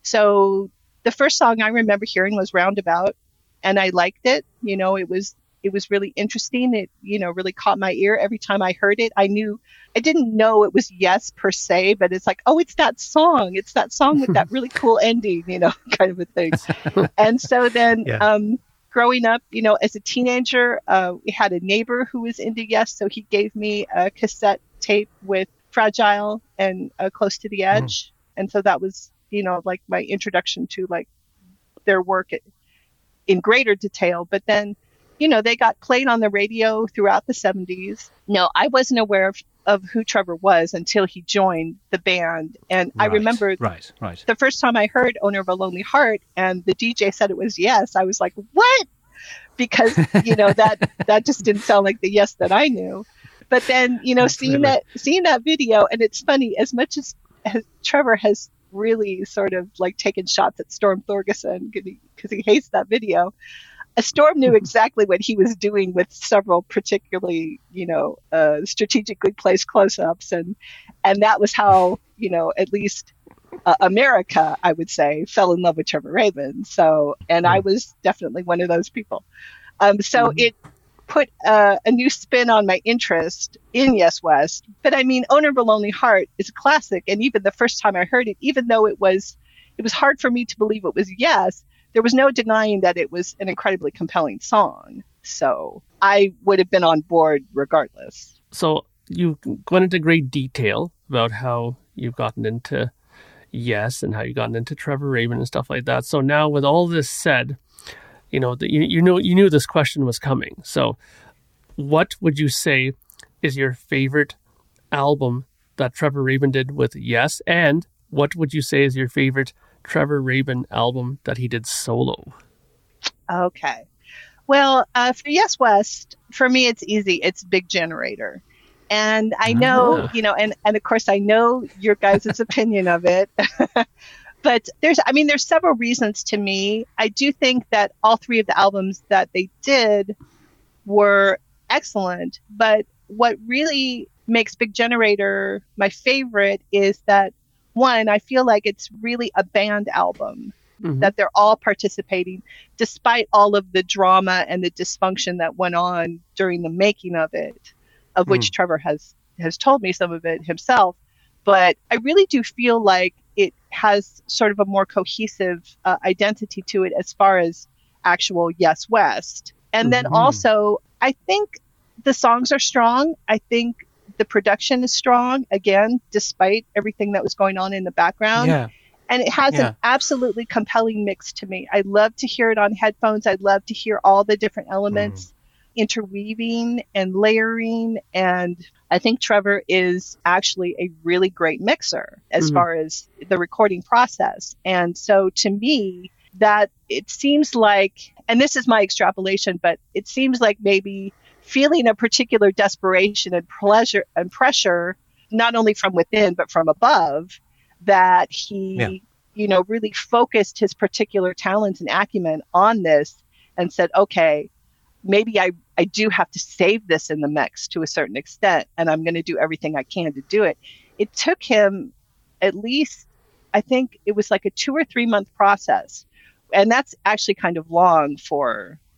So the first song I remember hearing was Roundabout, and I liked it. You know, it was it was really interesting. It, you know, really caught my ear every time I heard it. I knew, I didn't know it was Yes per se, but it's like, oh, it's that song. It's that song with that really cool ending, you know, kind of a thing. And so then, yeah. um, growing up, you know, as a teenager, uh, we had a neighbor who was into Yes, so he gave me a cassette tape with Fragile and uh, Close to the Edge. Mm. And so that was, you know, like my introduction to like their work in greater detail. But then, you know, they got played on the radio throughout the seventies. No, I wasn't aware of, of who Trevor was until he joined the band. And right, I remember right, right. the first time I heard Owner of a Lonely Heart and the D J said it was Yes, I was like, what? Because, you know, that, that just didn't sound like the Yes that I knew. But then, you know, seeing that, seeing that video, and it's funny, as much as, as Trevor has really sort of like taken shots at Storm Thorgerson because he, he hates that video, a Storm knew exactly what he was doing with several particularly, you know, uh, strategically placed close-ups. And, and that was how, you know, at least uh, America, I would say, fell in love with Trevor Rabin. So, and I was definitely one of those people. Um, so mm-hmm. it put uh, a new spin on my interest in Yes West. But I mean, Owner of a Lonely Heart is a classic. And even the first time I heard it, even though it was, it was hard for me to believe it was Yes, there was no denying that it was an incredibly compelling song. So I would have been on board regardless. So you went into great detail about how you've gotten into Yes and how you've gotten into Trevor Rabin and stuff like that. So now with all this said, you know, the, you, you know, you knew this question was coming. So what would you say is your favorite album that Trevor Rabin did with Yes? And what would you say is your favorite Trevor Rabin album that he did solo? Okay. Well, uh, for Yes West, for me, it's easy. It's Big Generator. And I know, ah. you know, and, and of course, I know your guys' opinion of it. But there's, I mean, there's several reasons to me. I do think that all three of the albums that they did were excellent. But what really makes Big Generator my favorite is that, one, I feel like it's really a band album, mm-hmm. that they're all participating, despite all of the drama and the dysfunction that went on during the making of it, of mm. which Trevor has, has told me some of it himself. But I really do feel like it has sort of a more cohesive uh, identity to it as far as actual Yes West. And then mm-hmm. also, I think the songs are strong. I think the production is strong, again, despite everything that was going on in the background. Yeah. And it has yeah. an absolutely compelling mix to me. I love to hear it on headphones. I'd love to hear all the different elements mm. interweaving and layering. And I think Trevor is actually a really great mixer as mm-hmm. far as the recording process. And so to me, that it seems like, and this is my extrapolation, but it seems like maybe feeling a particular desperation and pleasure and pressure, not only from within, but from above, that he, yeah. you know, really focused his particular talents and acumen on this and said, okay, maybe I, I do have to save this in the mix to a certain extent, and I'm going to do everything I can to do it. It took him at least, I think it was like a two or three month process. And that's actually kind of long for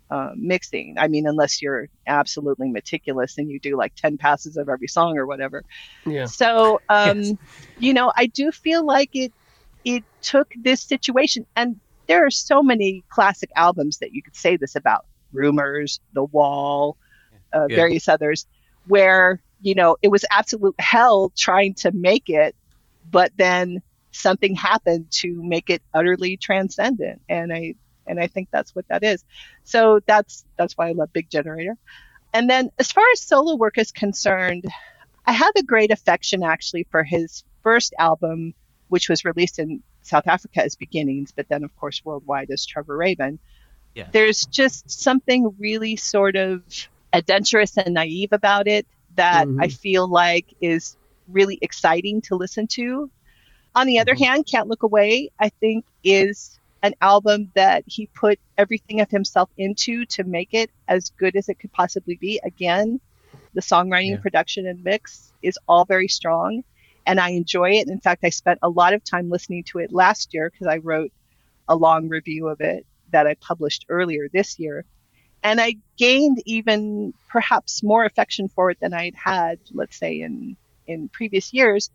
uh, mixing. I mean, unless you're absolutely meticulous and you do like ten passes of every song or whatever. Yeah. So, um, Yes. you know, I do feel like it it took this situation, and there are so many classic albums that you could say this about. Rumors, The Wall, uh, Yeah. various others, where, you know, it was absolute hell trying to make it, but then something happened to make it utterly transcendent. And I and I think that's what that is. So that's that's why I love Big Generator. And then as far as solo work is concerned, I have a great affection actually for his first album, which was released in South Africa as Beginnings, but then of course worldwide as Trevor Rabin. Yeah. There's just something really sort of adventurous and naive about it that Mhm. I feel like is really exciting to listen to. On the other Mhm. hand, Can't Look Away, I think, is an album that he put everything of himself into to make it as good as it could possibly be. Again, the songwriting, Yeah. production, and mix is all very strong, and I enjoy it. In fact, I spent a lot of time listening to it last year because I wrote a long review of it that I published earlier this year. And I gained even perhaps more affection for it than I'd had, let's say, in, in previous years.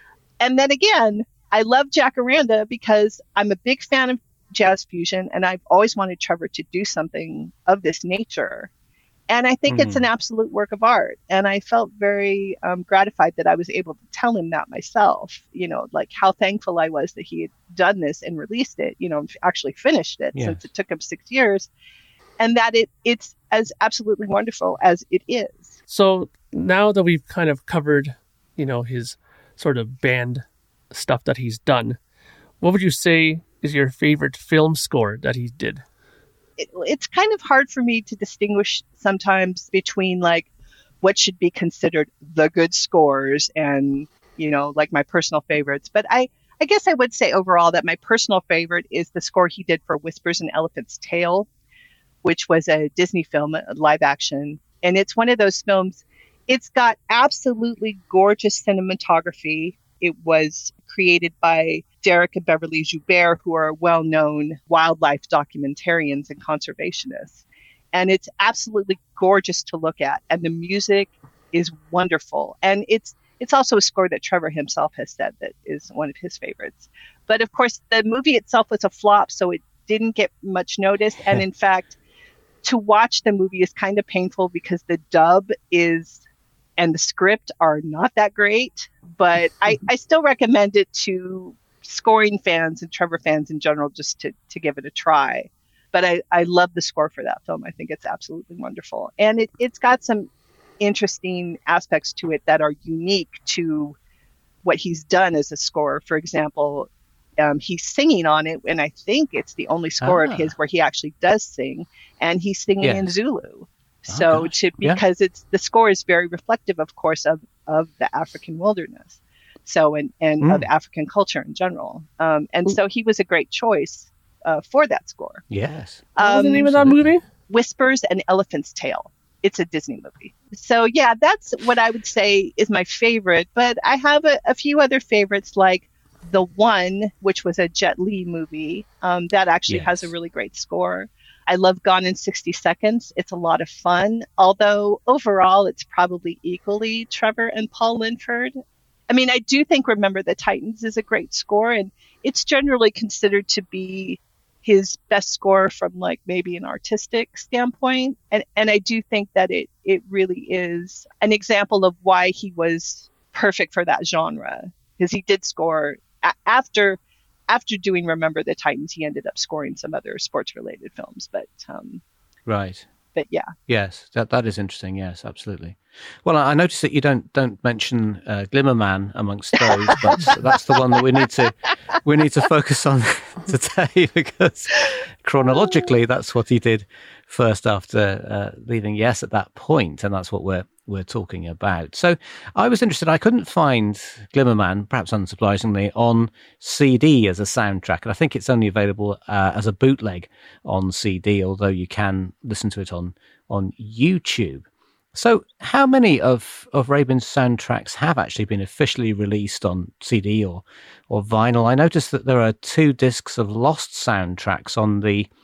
And then again, I love Jacaranda because I'm a big fan of jazz fusion, and I've always wanted Trevor to do something of this nature. And I think it's Mhm. an absolute work of art. And I felt very um, gratified that I was able to tell him that myself, you know, like how thankful I was that he had done this and released it, you know, actually finished it Yes. since it took him six years. And that it it's as absolutely wonderful as it is. So now that we've kind of covered, you know, his sort of band stuff that he's done, what would you say is your favorite film score that he did? It, it's kind of hard for me to distinguish sometimes between like what should be considered the good scores and, you know, like my personal favorites. But I, I guess I would say overall that my personal favorite is the score he did for Whispers in Elephant's Tail, which was a Disney film, a live action. And it's one of those films, it's got absolutely gorgeous cinematography. It was created by Derek and Beverly Joubert, who are well-known wildlife documentarians and conservationists. And it's absolutely gorgeous to look at. And the music is wonderful. And it's it's also a score that Trevor himself has said that is one of his favorites. But of course, the movie itself was a flop, so it didn't get much notice. And in fact, to watch the movie is kind of painful because the dub is and the script are not that great, but I, I still recommend it to scoring fans and Trevor fans in general just to, to give it a try. But I, I love the score for that film. I think it's absolutely wonderful. And it, it's got some interesting aspects to it that are unique to what he's done as a score. For example, um, he's singing on it, and I think it's the only score Ah. of his where he actually does sing, and he's singing Yes. in Zulu. So gosh. to, Yeah. because it's the score is very reflective, of course, of, of the African wilderness. So and, and Mm. of African culture in general. Um, and so he was a great choice uh, for that score. Yes. What was the Um, name of that absolutely. movie? Whispers and Elephant's Tail. It's a Disney movie. So yeah, that's what I would say is my favorite. But I have a, a few other favorites like The One, which was a Jet Li movie. Um, that actually has a Yes. really great score. I love Gone in sixty seconds. It's a lot of fun. Although overall, it's probably equally Trevor and Paul Linford. I mean, I do think Remember the Titans is a great score, and it's generally considered to be his best score from like maybe an artistic standpoint. And and I do think that it it really is an example of why he was perfect for that genre, because he did score a- after after doing Remember the Titans, he ended up scoring some other sports related films. But um, Right. but yeah, Yes, that that is interesting. Yes, absolutely. Well, I I noticed that you don't don't mention uh, Glimmerman amongst those, but that's the one that we need to we need to focus on today because chronologically, that's what he did first after uh, leaving Yes at that point, and that's what we're we're talking about. So, I was interested. I couldn't find Glimmerman, perhaps unsurprisingly, on C D as a soundtrack, and I think it's only available uh, as a bootleg on C D, although you can listen to it on on YouTube. So how many of, of Rabin's soundtracks have actually been officially released on C D or, or vinyl? I noticed that there are two discs of lost soundtracks on the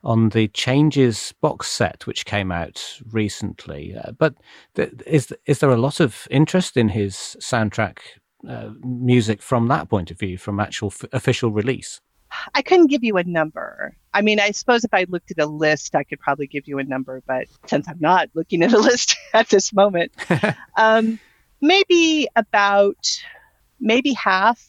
on the Changes box set, which came out recently. Uh, but th- is is there a lot of interest in his soundtrack uh, music from that point of view, from actual f- official release? I couldn't give you a number. I mean, I suppose if I looked at a list, I could probably give you a number. But since I'm not looking at a list at this moment, um, maybe about maybe half,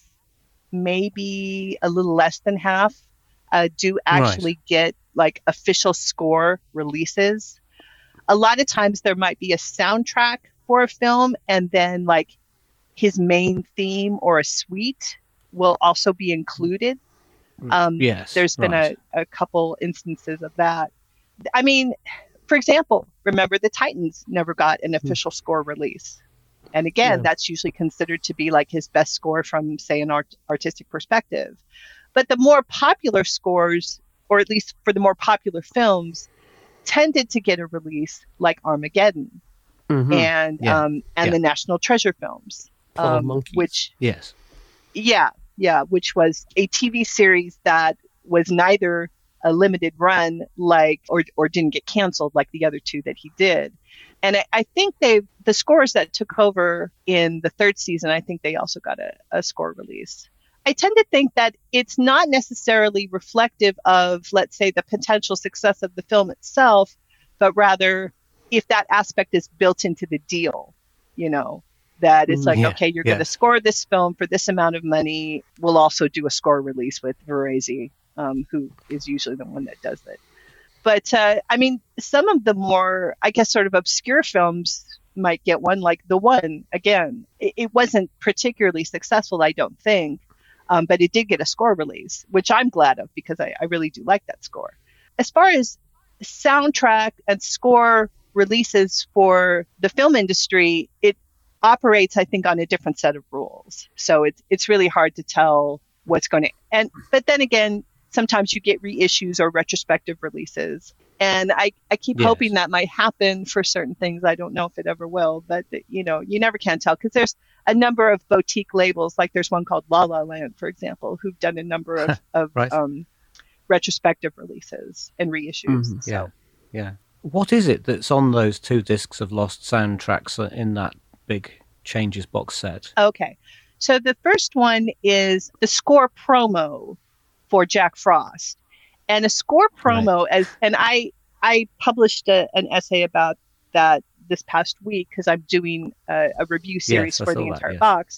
maybe a little less than half, uh, do actually right. get like official score releases. A lot of times there might be a soundtrack for a film, and then like his main theme or a suite will also be included. Um, yes, there's been right. a, a couple instances of that. I mean, for example, remember the Titans never got an official mm. score release. And again, yeah. that's usually considered to be like his best score from, say, an art- artistic perspective. But the more popular scores, or at least for the more popular films, tended to get a release like Armageddon mm-hmm. and yeah. um, and yeah. the National Treasure films, um, which yes, yeah, yeah, which was a T V series that was neither a limited run like or or didn't get canceled like the other two that he did. And I, I think they the scores that took over in the third season, I think they also got a, a score release. I tend to think that it's not necessarily reflective of, let's say, the potential success of the film itself, but rather if that aspect is built into the deal, you know, that it's like, yeah, okay, you're yeah. going to score this film for this amount of money. We'll also do a score release with Varese, um, who is usually the one that does it. But, uh, I mean, some of the more, I guess, sort of obscure films might get one, like The One. Again, it, it wasn't particularly successful, I don't think. Um, but it did get a score release, which I'm glad of because I, I really do like that score. As far as soundtrack and score releases for the film industry, it operates, I think, on a different set of rules. So it's it's really hard to tell what's going to and but then again, sometimes you get reissues or retrospective releases. And I, I keep yes. hoping that might happen for certain things. I don't know if it ever will, but, you know, you never can tell because there's a number of boutique labels. Like there's one called La La Land, for example, who've done a number of, of right. um, retrospective releases and reissues. Mm-hmm. So. Yeah, yeah. What is it that's on those two discs of lost soundtracks in that big Changes box set? Okay. So the first one is the score promo for Jack Frost. And a score promo, right. as and I I published a, an essay about that this past week because I'm doing a, a review series yes, for the that, entire yes. box.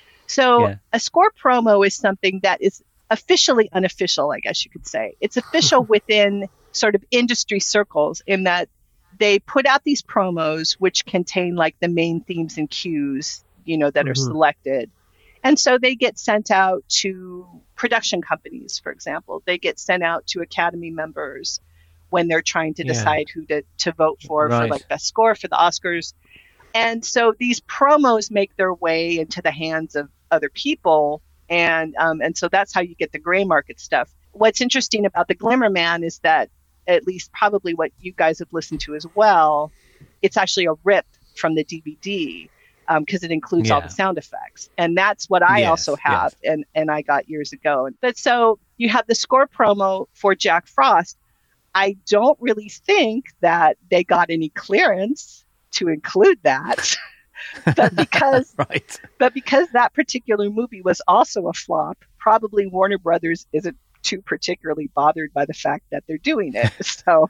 So yeah. a score promo is something that is officially unofficial, I guess you could say. It's official within sort of industry circles in that they put out these promos which contain like the main themes and cues, you know, that mm-hmm. are selected. And so they get sent out to production companies, for example. They get sent out to Academy members when they're trying to yeah. decide who to, to vote for, right. for like best score for the Oscars. And so these promos make their way into the hands of other people. And um, and so that's how you get the gray market stuff. What's interesting about the Glimmer Man is that, at least probably what you guys have listened to as well, it's actually a rip from the D V D. Because um, it includes yeah. all the sound effects. And that's what I yes, also have, yes. and, and I got years ago. But so you have the score promo for Jack Frost. I don't really think that they got any clearance to include that. but because right. but because that particular movie was also a flop, probably Warner Brothers isn't too particularly bothered by the fact that they're doing it. So...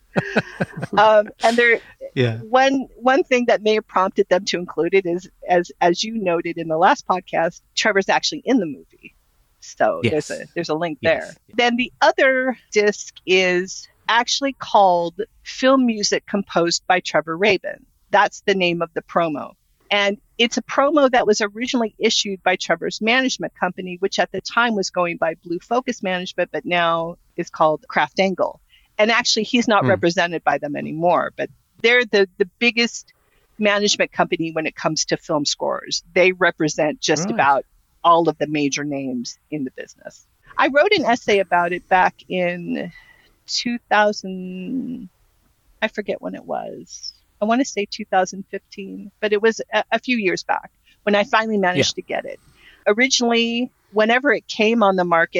um, and there, yeah. one one thing that may have prompted them to include it is, as as you noted in the last podcast, Trevor's actually in the movie, so yes. there's a there's a link yes. there. Then the other disc is actually called Film Music Composed by Trevor Rabin. That's the name of the promo, and it's a promo that was originally issued by Trevor's management company, which at the time was going by Blue Focus Management, but now is called Kraft Angle. And actually, he's not mm. represented by them anymore, but they're the, the biggest management company when it comes to film scores. They represent just right. about all of the major names in the business. I wrote an essay about it back in two thousand. I forget when it was. I want to say two thousand fifteen, but it was a, a few years back when I finally managed yeah. to get it. Originally, whenever it came on the market,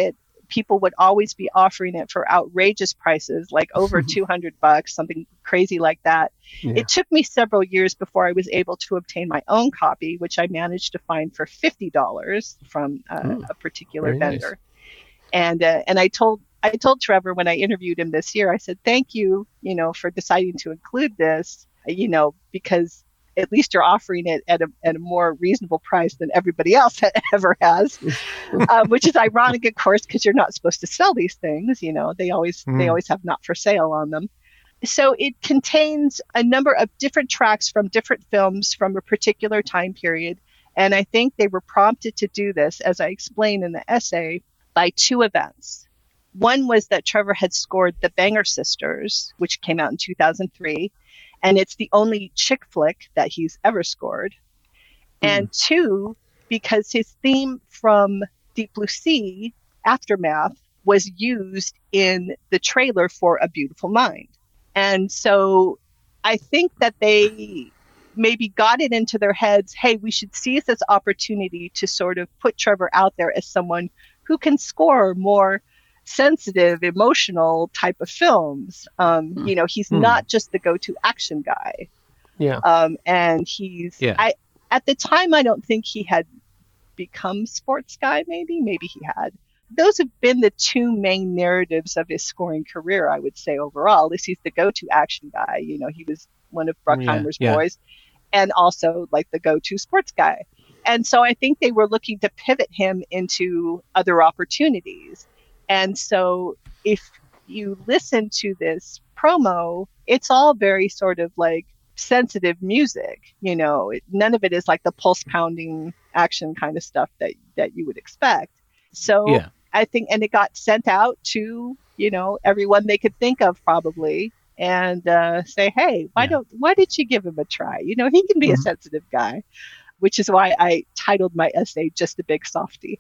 people would always be offering it for outrageous prices, like over two hundred bucks, something crazy like that. Yeah. It took me several years before I was able to obtain my own copy, which I managed to find for fifty dollars from uh, Ooh, a particular vendor. Nice. And uh, and I told I told Trevor when I interviewed him this year, I said, thank you, you know, for deciding to include this, you know, because at least you're offering it at a, at a more reasonable price than everybody else ever has, um, which is ironic, of course, because you're not supposed to sell these things. You know, they always mm. they always have not for sale on them. So it contains a number of different tracks from different films from a particular time period. And I think they were prompted to do this, as I explained in the essay, by two events. One was that Trevor had scored The Banger Sisters, which came out in two thousand three. And it's the only chick flick that he's ever scored. Mm. And two, because his theme from Deep Blue Sea, Aftermath, was used in the trailer for A Beautiful Mind. And so I think that they maybe got it into their heads, hey, we should seize this opportunity to sort of put Trevor out there as someone who can score more sensitive, emotional type of films. Um, mm. You know, he's mm. not just the go-to action guy. Yeah. Um, and he's, yeah. I, at the time, I don't think he had become sports guy, maybe, maybe he had. Those have been the two main narratives of his scoring career, I would say, overall. At least he's the go-to action guy. You know, he was one of Bruckheimer's yeah. Yeah. boys, and also like the go-to sports guy. And so I think they were looking to pivot him into other opportunities. And so if you listen to this promo, it's all very sort of like sensitive music. You know, it, none of it is like the pulse pounding action kind of stuff that, that you would expect. So yeah. I think, and it got sent out to, you know, everyone they could think of probably, and uh, say, hey, why yeah. don't, why did you give him a try? You know, he can be mm-hmm. a sensitive guy, which is why I titled my essay Just a Big Softie.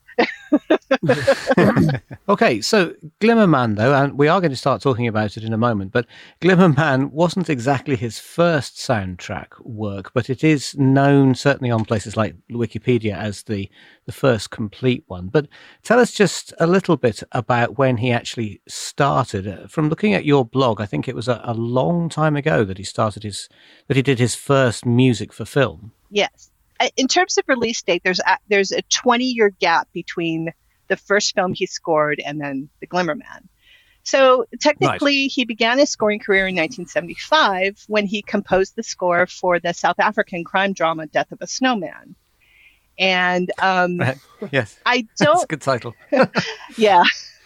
Okay, so Glimmerman, though, and we are going to start talking about it in a moment, but Glimmerman wasn't exactly his first soundtrack work, but it is known, certainly on places like Wikipedia, as the, the first complete one. But tell us just a little bit about when he actually started. From looking at your blog, I think it was a, a long time ago that he started his, that he did his first music for film. Yes. In terms of release date, there's a, there's a twenty-year gap between the first film he scored and then The Glimmerman. So technically, right. he began his scoring career in nineteen seventy-five when he composed the score for the South African crime drama Death of a Snowman. And um, yes, I don't. That's a good title. Yeah,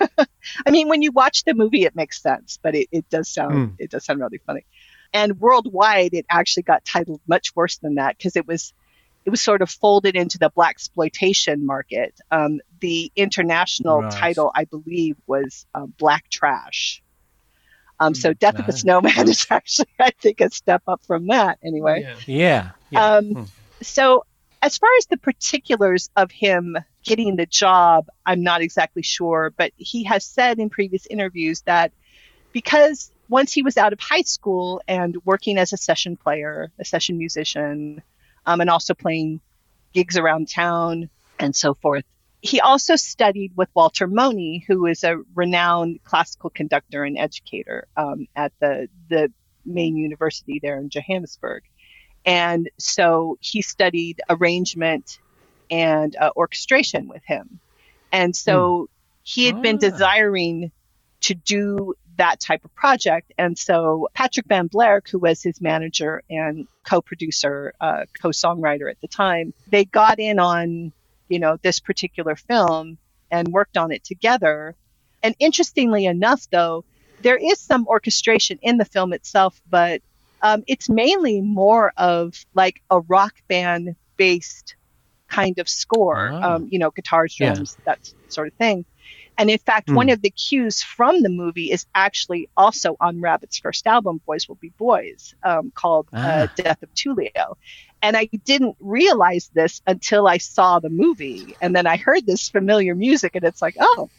I mean, when you watch the movie, it makes sense, but it, it does sound mm. it does sound really funny. And worldwide, it actually got titled much worse than that because it was. It was sort of folded into the blaxploitation market. Um, the international right. title, I believe, was uh, Black Trash. Um, so Death no. of a Snowman is actually, I think, a step up from that anyway. Yeah. yeah. yeah. Um, hmm. So as far as the particulars of him getting the job, I'm not exactly sure. But he has said in previous interviews that because once he was out of high school and working as a session player, a session musician, Um, and also playing gigs around town and so forth. He also studied with Walter Money, who is a renowned classical conductor and educator um, at the, the main university there in Johannesburg. And so he studied arrangement and uh, orchestration with him. And so mm. he had ah. been desiring to do that type of project. And so Patrick Van Blerk, who was his manager and co-producer, uh, co-songwriter at the time, they got in on, you know, this particular film and worked on it together. And interestingly enough, though, there is some orchestration in the film itself, but um, it's mainly more of like a rock band based kind of score, oh. um, you know, guitars, drums, yeah. that sort of thing. And in fact, mm. one of the cues from the movie is actually also on Rabbit's first album, Boys Will Be Boys, um, called ah. uh, Death of Tullio. And I didn't realize this until I saw the movie. And then I heard this familiar music and it's like, oh.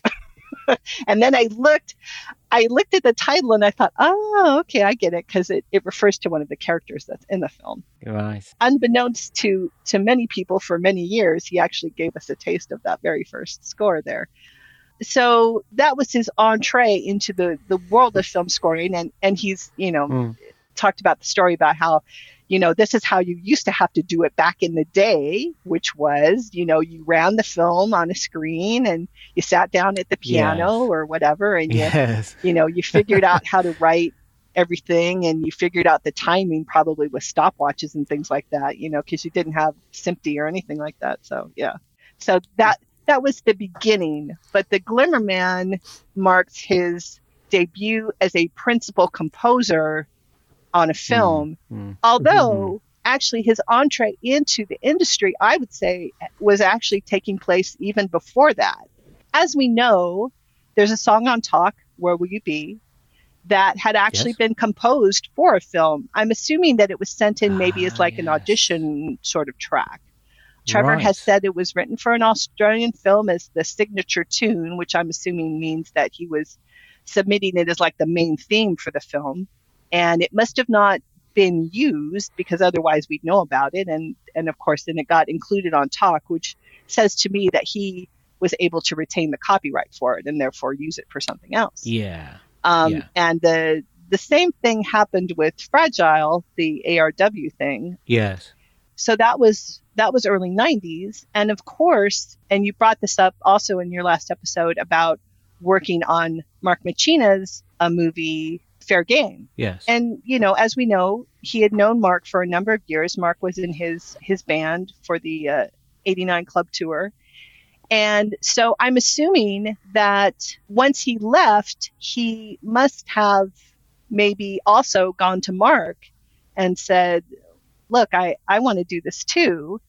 And then I looked, I looked at the title and I thought, oh, okay, I get it. Because it, it refers to one of the characters that's in the film. Right. Unbeknownst to, to many people for many years, he actually gave us a taste of that very first score there. so that was his entree into the, the world of film scoring. And, and he's, you know, mm. talked about the story about how, you know, this is how you used to have to do it back in the day, which was, you know, you ran the film on a screen and you sat down at the piano yes. or whatever. And, you, yes. you know, you figured out how to write everything, and you figured out the timing probably with stopwatches and things like that, you know, because you didn't have SMPTE or anything like that. So, yeah. So that that was the beginning. But the Glimmerman marks his debut as a principal composer on a film, mm-hmm. although mm-hmm. actually his entree into the industry, I would say, was actually taking place even before that. As we know, there's a song on Talk, Where Will You Be?, that had actually yes. been composed for a film. I'm assuming that it was sent in maybe ah, as like yes. an audition sort of track. Trevor right. has said it was written for an Australian film as the signature tune, which I'm assuming means that he was submitting it as like the main theme for the film. And it must have not been used because otherwise we'd know about it. And, and of course, then it got included on Talk, which says to me that he was able to retain the copyright for it and therefore use it for something else. Yeah. Um, yeah. And the the same thing happened with Fragile, the A R W thing. Yes. So that was that was early nineties. And of course, and you brought this up also in your last episode about working on Mark Machina's a movie, Fair Game. Yes. And, you know, as we know, he had known Mark for a number of years. Mark was in his, his band for the uh, eighty-nine Club Tour. And so I'm assuming that once he left, he must have maybe also gone to Mark and said, look, I, I want to do this too.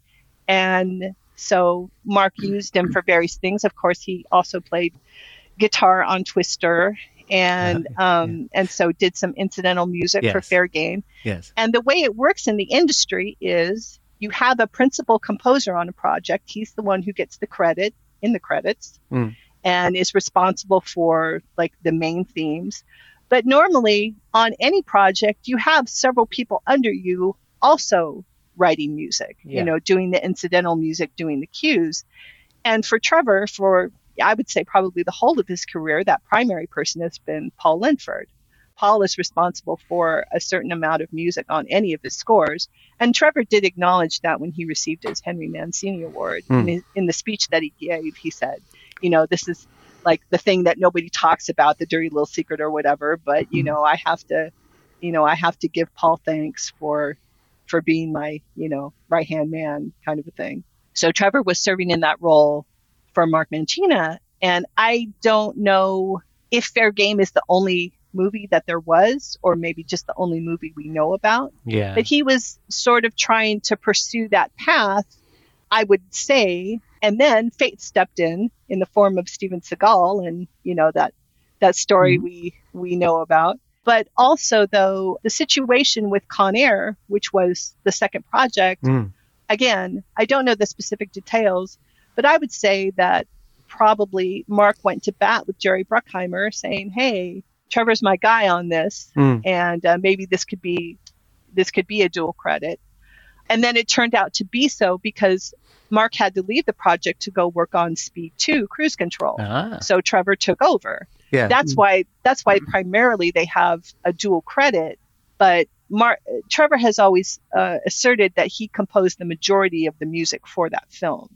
And so Mark used him for various things. Of course, he also played guitar on Twister and um, yeah. and so did some incidental music yes. for Fair Game. Yes. And the way it works in the industry is you have a principal composer on a project. He's the one who gets the credit in the credits mm. and is responsible for like the main themes. But normally on any project, you have several people under you also writing music, yeah. you know, doing the incidental music, doing the cues. And for Trevor, for I would say probably the whole of his career, that primary person has been Paul Linford. Paul is responsible for a certain amount of music on any of his scores. And Trevor did acknowledge that when he received his Henry Mancini Award. Mm. In, his, in the speech that he gave, he said, you know, this is like the thing that nobody talks about, the dirty little secret or whatever. But, you know, I have to, you know, I have to give Paul thanks for, for being my, you know, right-hand man kind of a thing. So Trevor was serving in that role for Mark Mancina. And I don't know if Fair Game is the only movie that there was, or maybe just the only movie we know about. Yeah. But he was sort of trying to pursue that path, I would say. And then fate stepped in in the form of Steven Seagal, and you know that that story mm-hmm. we we know about. But also, though, the situation with Con Air, which was the second project, mm. again, I don't know the specific details, but I would say that probably Mark went to bat with Jerry Bruckheimer, saying, "Hey, Trevor's my guy on this, mm. and uh, maybe this could be this could be a dual credit." And then it turned out to be so because Mark had to leave the project to go work on Speed two, Cruise Control. Ah. So Trevor took over. Yeah. That's why that's why primarily they have a dual credit. But Mark, Trevor has always uh, asserted that he composed the majority of the music for that film.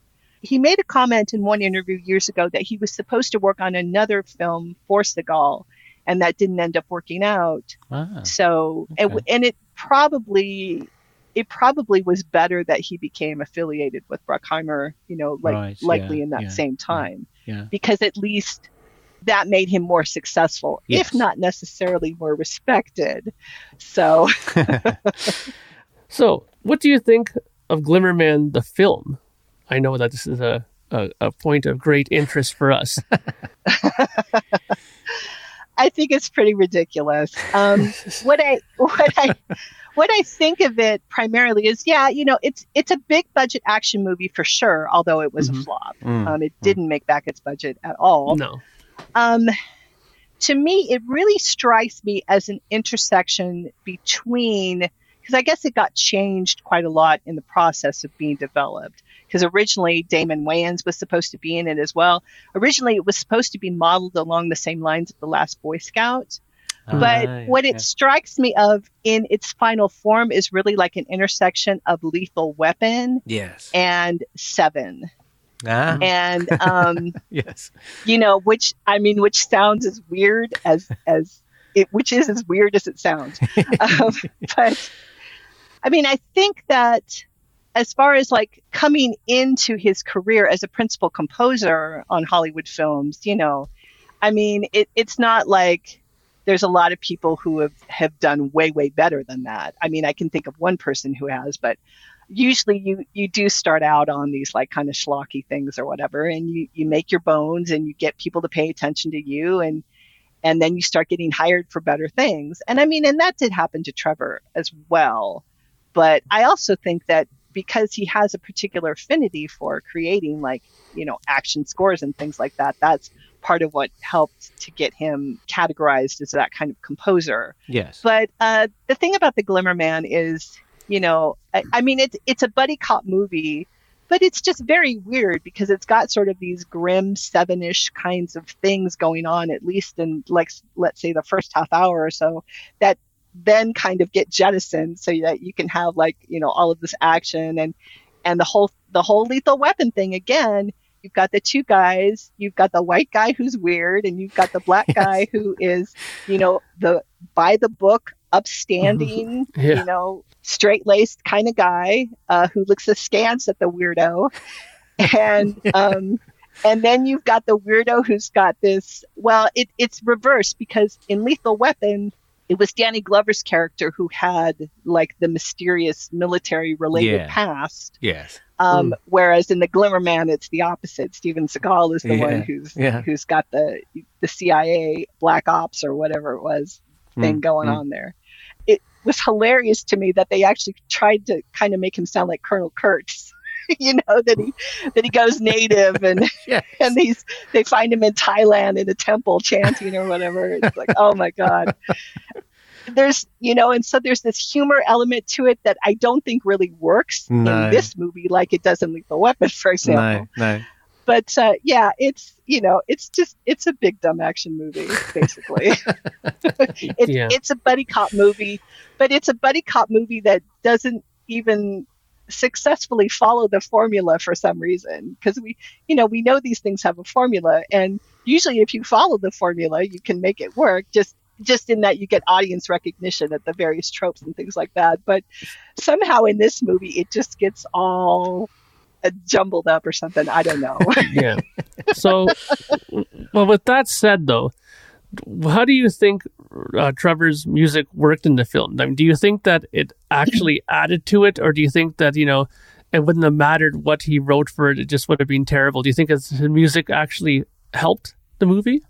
He made a comment in one interview years ago that he was supposed to work on another film for Seagal, and that didn't end up working out. Ah, so, okay. and, and it probably, it probably was better that he became affiliated with Bruckheimer, you know, like right, likely yeah, in that yeah, same time, yeah, yeah. because at least that made him more successful, yes. if not necessarily more respected. So, so what do you think of Glimmerman, the film? I know that this is a, a, a point of great interest for us. I think it's pretty ridiculous. Um, what I what I what I think of it primarily is, yeah, you know, it's it's a big budget action movie for sure. Although it was mm-hmm. a flop, mm-hmm. um, it didn't make back its budget at all. No. Um, to me, it really strikes me as an intersection between, because I guess it got changed quite a lot in the process of being developed. Because originally Damon Wayans was supposed to be in it as well. Originally it was supposed to be modeled along the same lines of The Last Boy Scout. But uh, what it yeah. strikes me of in its final form is really like an intersection of Lethal Weapon yes. and Seven. Ah. And, um, yes, you know, which, I mean, which sounds as weird as, as it, which is as weird as it sounds. um, but I mean, I think that as far as like coming into his career as a principal composer on Hollywood films, you know, I mean, it, it's not like there's a lot of people who have, have done way, way better than that. I mean, I can think of one person who has, but usually you, you do start out on these like kind of schlocky things or whatever, and you, you make your bones and you get people to pay attention to you, and, and then you start getting hired for better things. And I mean, and that did happen to Trevor as well. But I also think that because he has a particular affinity for creating like, you know, action scores and things like that, that's part of what helped to get him categorized as that kind of composer. Yes. But uh, the thing about The Glimmer Man is, you know, I, I mean, it's it's a buddy cop movie, but it's just very weird because it's got sort of these grim Seven-ish kinds of things going on, at least in like, let's say the first half hour or so, that then kind of get jettisoned so that you can have like, you know, all of this action and, and the whole, the whole Lethal Weapon thing again. You've got the two guys, you've got the white guy who's weird, and you've got the black guy who is, you know, the by the book, upstanding, yeah. you know, straight-laced kind of guy uh, who looks askance at the weirdo. And um, and then you've got the weirdo who's got this, well, it, it's reversed because in Lethal Weapon, it was Danny Glover's character who had like the mysterious military-related yeah. past. Yes. Um, mm. Whereas in The Glimmer Man, it's the opposite. Steven Seagal is the yeah. one who's yeah. who's got the the C I A Black Ops or whatever it was thing mm. going mm. on there. It was hilarious to me that they actually tried to kind of make him sound like Colonel Kurtz. You know, that he that he goes native and yes. and these they find him in Thailand in a temple chanting or whatever. It's like, oh my God. There's, you know, and so there's this humor element to it that I don't think really works no. in this movie like it does in Lethal Weapon, for example. No, no. But uh, yeah, it's, you know, it's just, it's a big dumb action movie, basically. it's, yeah. it's a buddy cop movie, but it's a buddy cop movie that doesn't even successfully follow the formula for some reason. Because we, you know, we know these things have a formula, and usually if you follow the formula, you can make it work. Just just in that you get audience recognition at the various tropes and things like that. But somehow in this movie, it just gets all uh, jumbled up or something. I don't know. Yeah. So, well, with that said, though, how do you think uh, Trevor's music worked in the film? I mean, do you think that it actually added to it, or do you think that, you know, it wouldn't have mattered what he wrote for it, it just would have been terrible? Do you think his music actually helped the movie?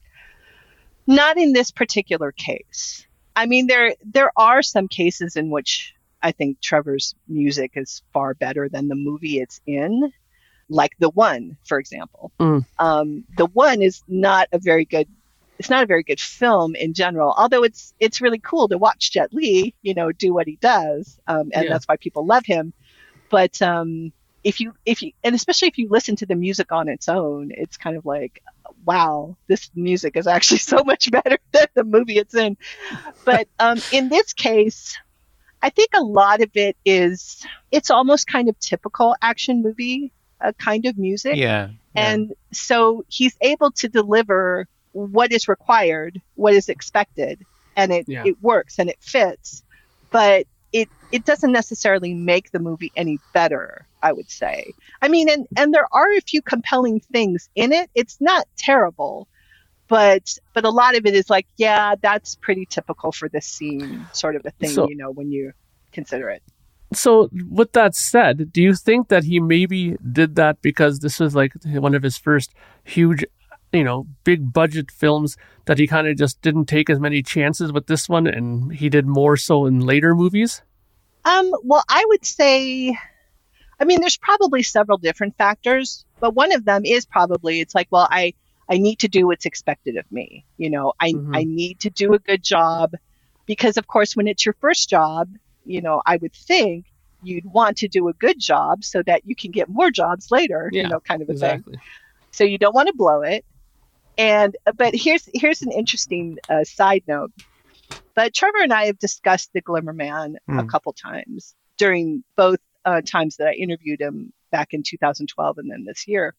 Not in this particular case. I mean, there there are some cases in which I think Trevor's music is far better than the movie it's in, like The One, for example. Mm. Um, The One is not a very good. It's not a very good film in general, although it's it's really cool to watch Jet Li, you know, do what he does, um, and yeah. that's why people love him. But um, if you if you and especially if you listen to the music on its own, it's kind of like, wow, this music is actually so much better than the movie it's in. But um, in this case, I think a lot of it is, it's almost kind of typical action movie uh, kind of music. Yeah, yeah. And so he's able to deliver what is required, what is expected, and it, yeah. it works and it fits. But it, it doesn't necessarily make the movie any better, I would say. I mean, and, and there are a few compelling things in it. It's not terrible, but but a lot of it is like, yeah, that's pretty typical for this scene sort of a thing, so, you know, when you consider it. So with that said, do you think that he maybe did that because this was like one of his first huge, you know, big budget films, that he kind of just didn't take as many chances with this one and he did more so in later movies? Um, well, I would say, I mean, there's probably several different factors, but one of them is probably, it's like, well, I, I need to do what's expected of me. You know, I, Mm-hmm. I need to do a good job because, of course, when it's your first job, you know, I would think you'd want to do a good job so that you can get more jobs later, Yeah, you know, kind of a exactly. thing. So you don't want to blow it. And, but here's, here's an interesting uh, side note. But Trevor and I have discussed the Glimmer Man Mm. a couple times during both uh, times that I interviewed him back in two thousand twelve and then this year.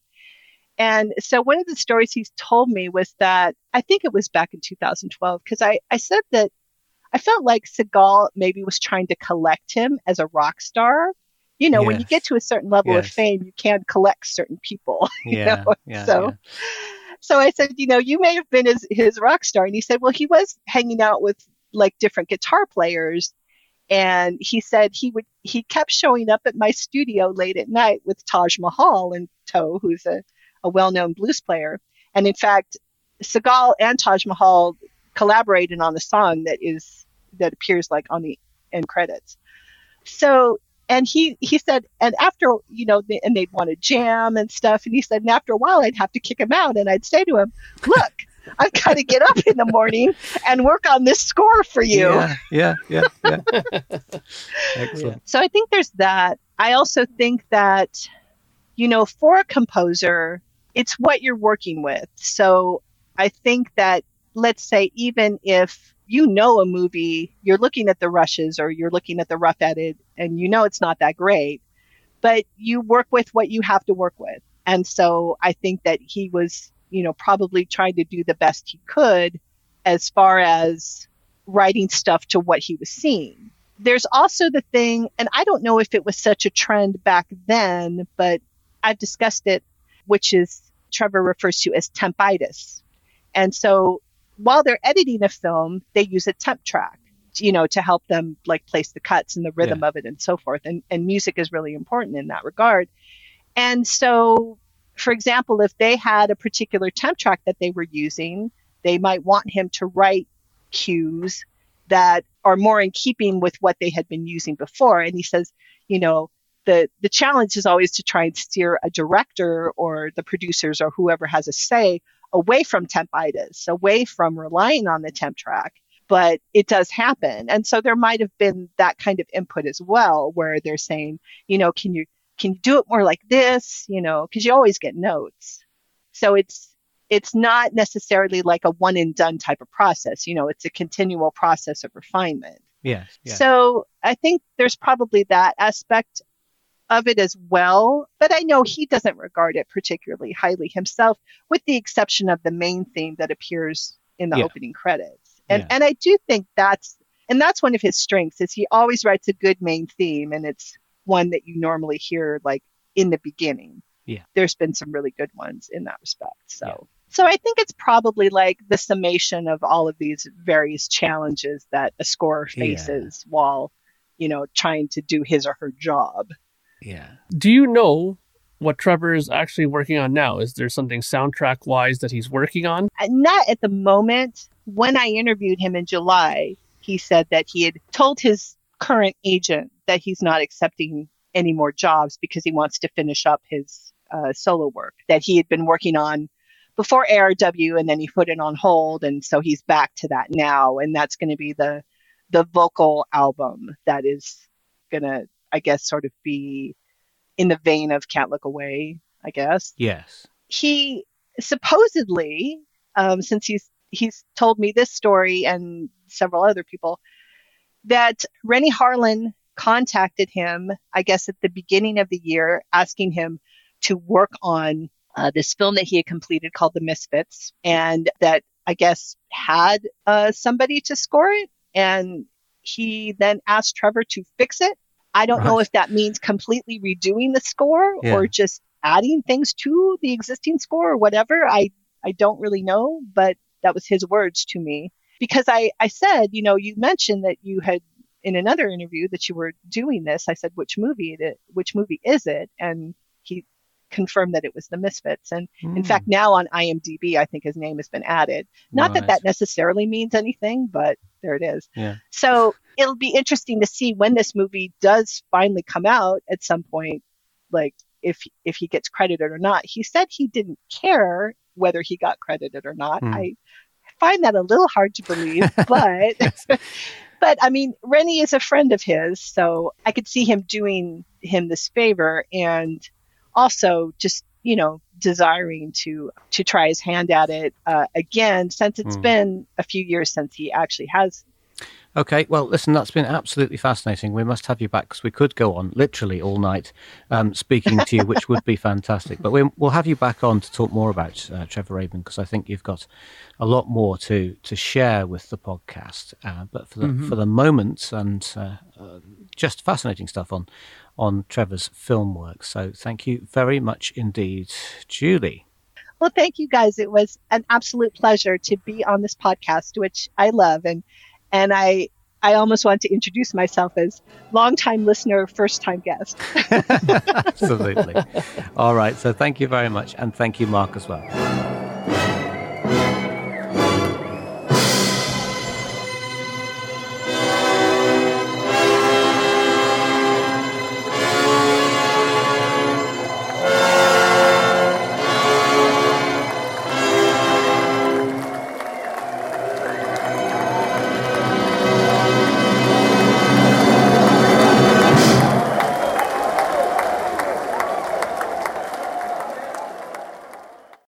And so one of the stories he's told me was that, I think it was back in two thousand twelve, because I, I said that I felt like Seagal maybe was trying to collect him as a rock star. You know, when you Yes. get to a certain level of Yes. fame, you can collect certain people. you Yeah, know? yeah, so, yeah. so I said, you know, you may have been his, his rock star. And he said, well, he was hanging out with like different guitar players. And he said he would, he kept showing up at my studio late at night with Taj Mahal in tow, who's a, a well-known blues player. And in fact, Seagal and Taj Mahal collaborated on a song that is, that appears like on the end credits. So, and he, he said, and after, you know, they, and they'd want to jam and stuff. And he said, and after a while, I'd have to kick him out. And I'd say to him, look, I've got to get up in the morning and work on this score for you. Yeah, yeah, yeah, yeah. Excellent. So I think there's that. I also think that, you know, for a composer, it's what you're working with. So I think that, let's say, even if you know a movie, you're looking at the rushes or you're looking at the rough edit and you know it's not that great, but you work with what you have to work with. And so I think that he was, you know, probably trying to do the best he could as far as writing stuff to what he was seeing. There's also the thing, and I don't know if it was such a trend back then, but I've discussed it, which is Trevor refers to as tempitis. And so while they're editing a film, they use a temp track, you know, to help them like place the cuts and the rhythm Yeah. of it and so forth. And, and music is really important in that regard. And so, for example, if they had a particular temp track that they were using, they might want him to write cues that are more in keeping with what they had been using before. And he says, you know, the, the challenge is always to try and steer a director or the producers or whoever has a say away from tempitis, away from relying on the temp track. But it does happen. And so there might have been that kind of input as well, where they're saying, you know, can you, can you do it more like this? You know, because you always get notes. So it's, it's not necessarily like a one and done type of process. You know, it's a continual process of refinement. Yes. yes. So I think there's probably that aspect of it as well. But I know he doesn't regard it particularly highly himself, with the exception of the main theme that appears in the Yeah. opening credits. And Yeah. and I do think that's, and that's one of his strengths, is he always writes a good main theme, and it's one that you normally hear like in the beginning. Yeah. There's been some really good ones in that respect. So Yeah. so I think it's probably like the summation of all of these various challenges that a scorer Yeah. faces while, you know, trying to do his or her job. Yeah. Do you know what Trevor is actually working on now? Is there something soundtrack wise that he's working on? And not at the moment. When I interviewed him in July, he said that he had told his current agent that he's not accepting any more jobs because he wants to finish up his uh, solo work that he had been working on before A R W, and then he put it on hold. And so he's back to that now. And that's going to be the, the vocal album that is going to, I guess, sort of be in the vein of Can't Look Away, I guess. Yes. He supposedly, um, since he's he's told me this story and several other people, that Rennie Harlan contacted him, I guess, at the beginning of the year, asking him to work on uh, this film that he had completed called The Misfits, and that, I guess, had uh, somebody to score it. And he then asked Trevor to fix it. I don't know Right. if that means completely redoing the score Yeah. or just adding things to the existing score or whatever. I, I don't really know, but that was his words to me. Because I, I said, you know, you mentioned that you had, in another interview, that you were doing this. I said, which movie it, which movie is it? And he confirmed that it was The Misfits. And in fact, now on IMDb, I think his name has been added. Not that Right. that necessarily means anything, but there it is. Yeah. So it'll be interesting to see when this movie does finally come out at some point, like if if he gets credited or not. He said he didn't care whether he got credited or not. Hmm. I find that a little hard to believe, but But I mean, Rennie is a friend of his, so I could see him doing him this favor, and also just, you know, desiring to to try his hand at it uh, again, since it's mm. been a few years since he actually has. Okay, well, listen, that's been absolutely fascinating. We must have you back because we could go on literally all night um, speaking to you, which would be fantastic. But we, we'll have you back on to talk more about uh, Trevor Rabin, because I think you've got a lot more to, to share with the podcast. Uh, but for the, mm-hmm. for the moment, and uh, uh, just fascinating stuff on, on Trevor's film work. So thank you very much indeed, Julie. Well, thank you guys. It was an absolute pleasure to be on this podcast, which I love. And And I I almost want to introduce myself as long-time listener, first-time guest. Absolutely. All right. So thank you very much. And thank you, Mark, as well.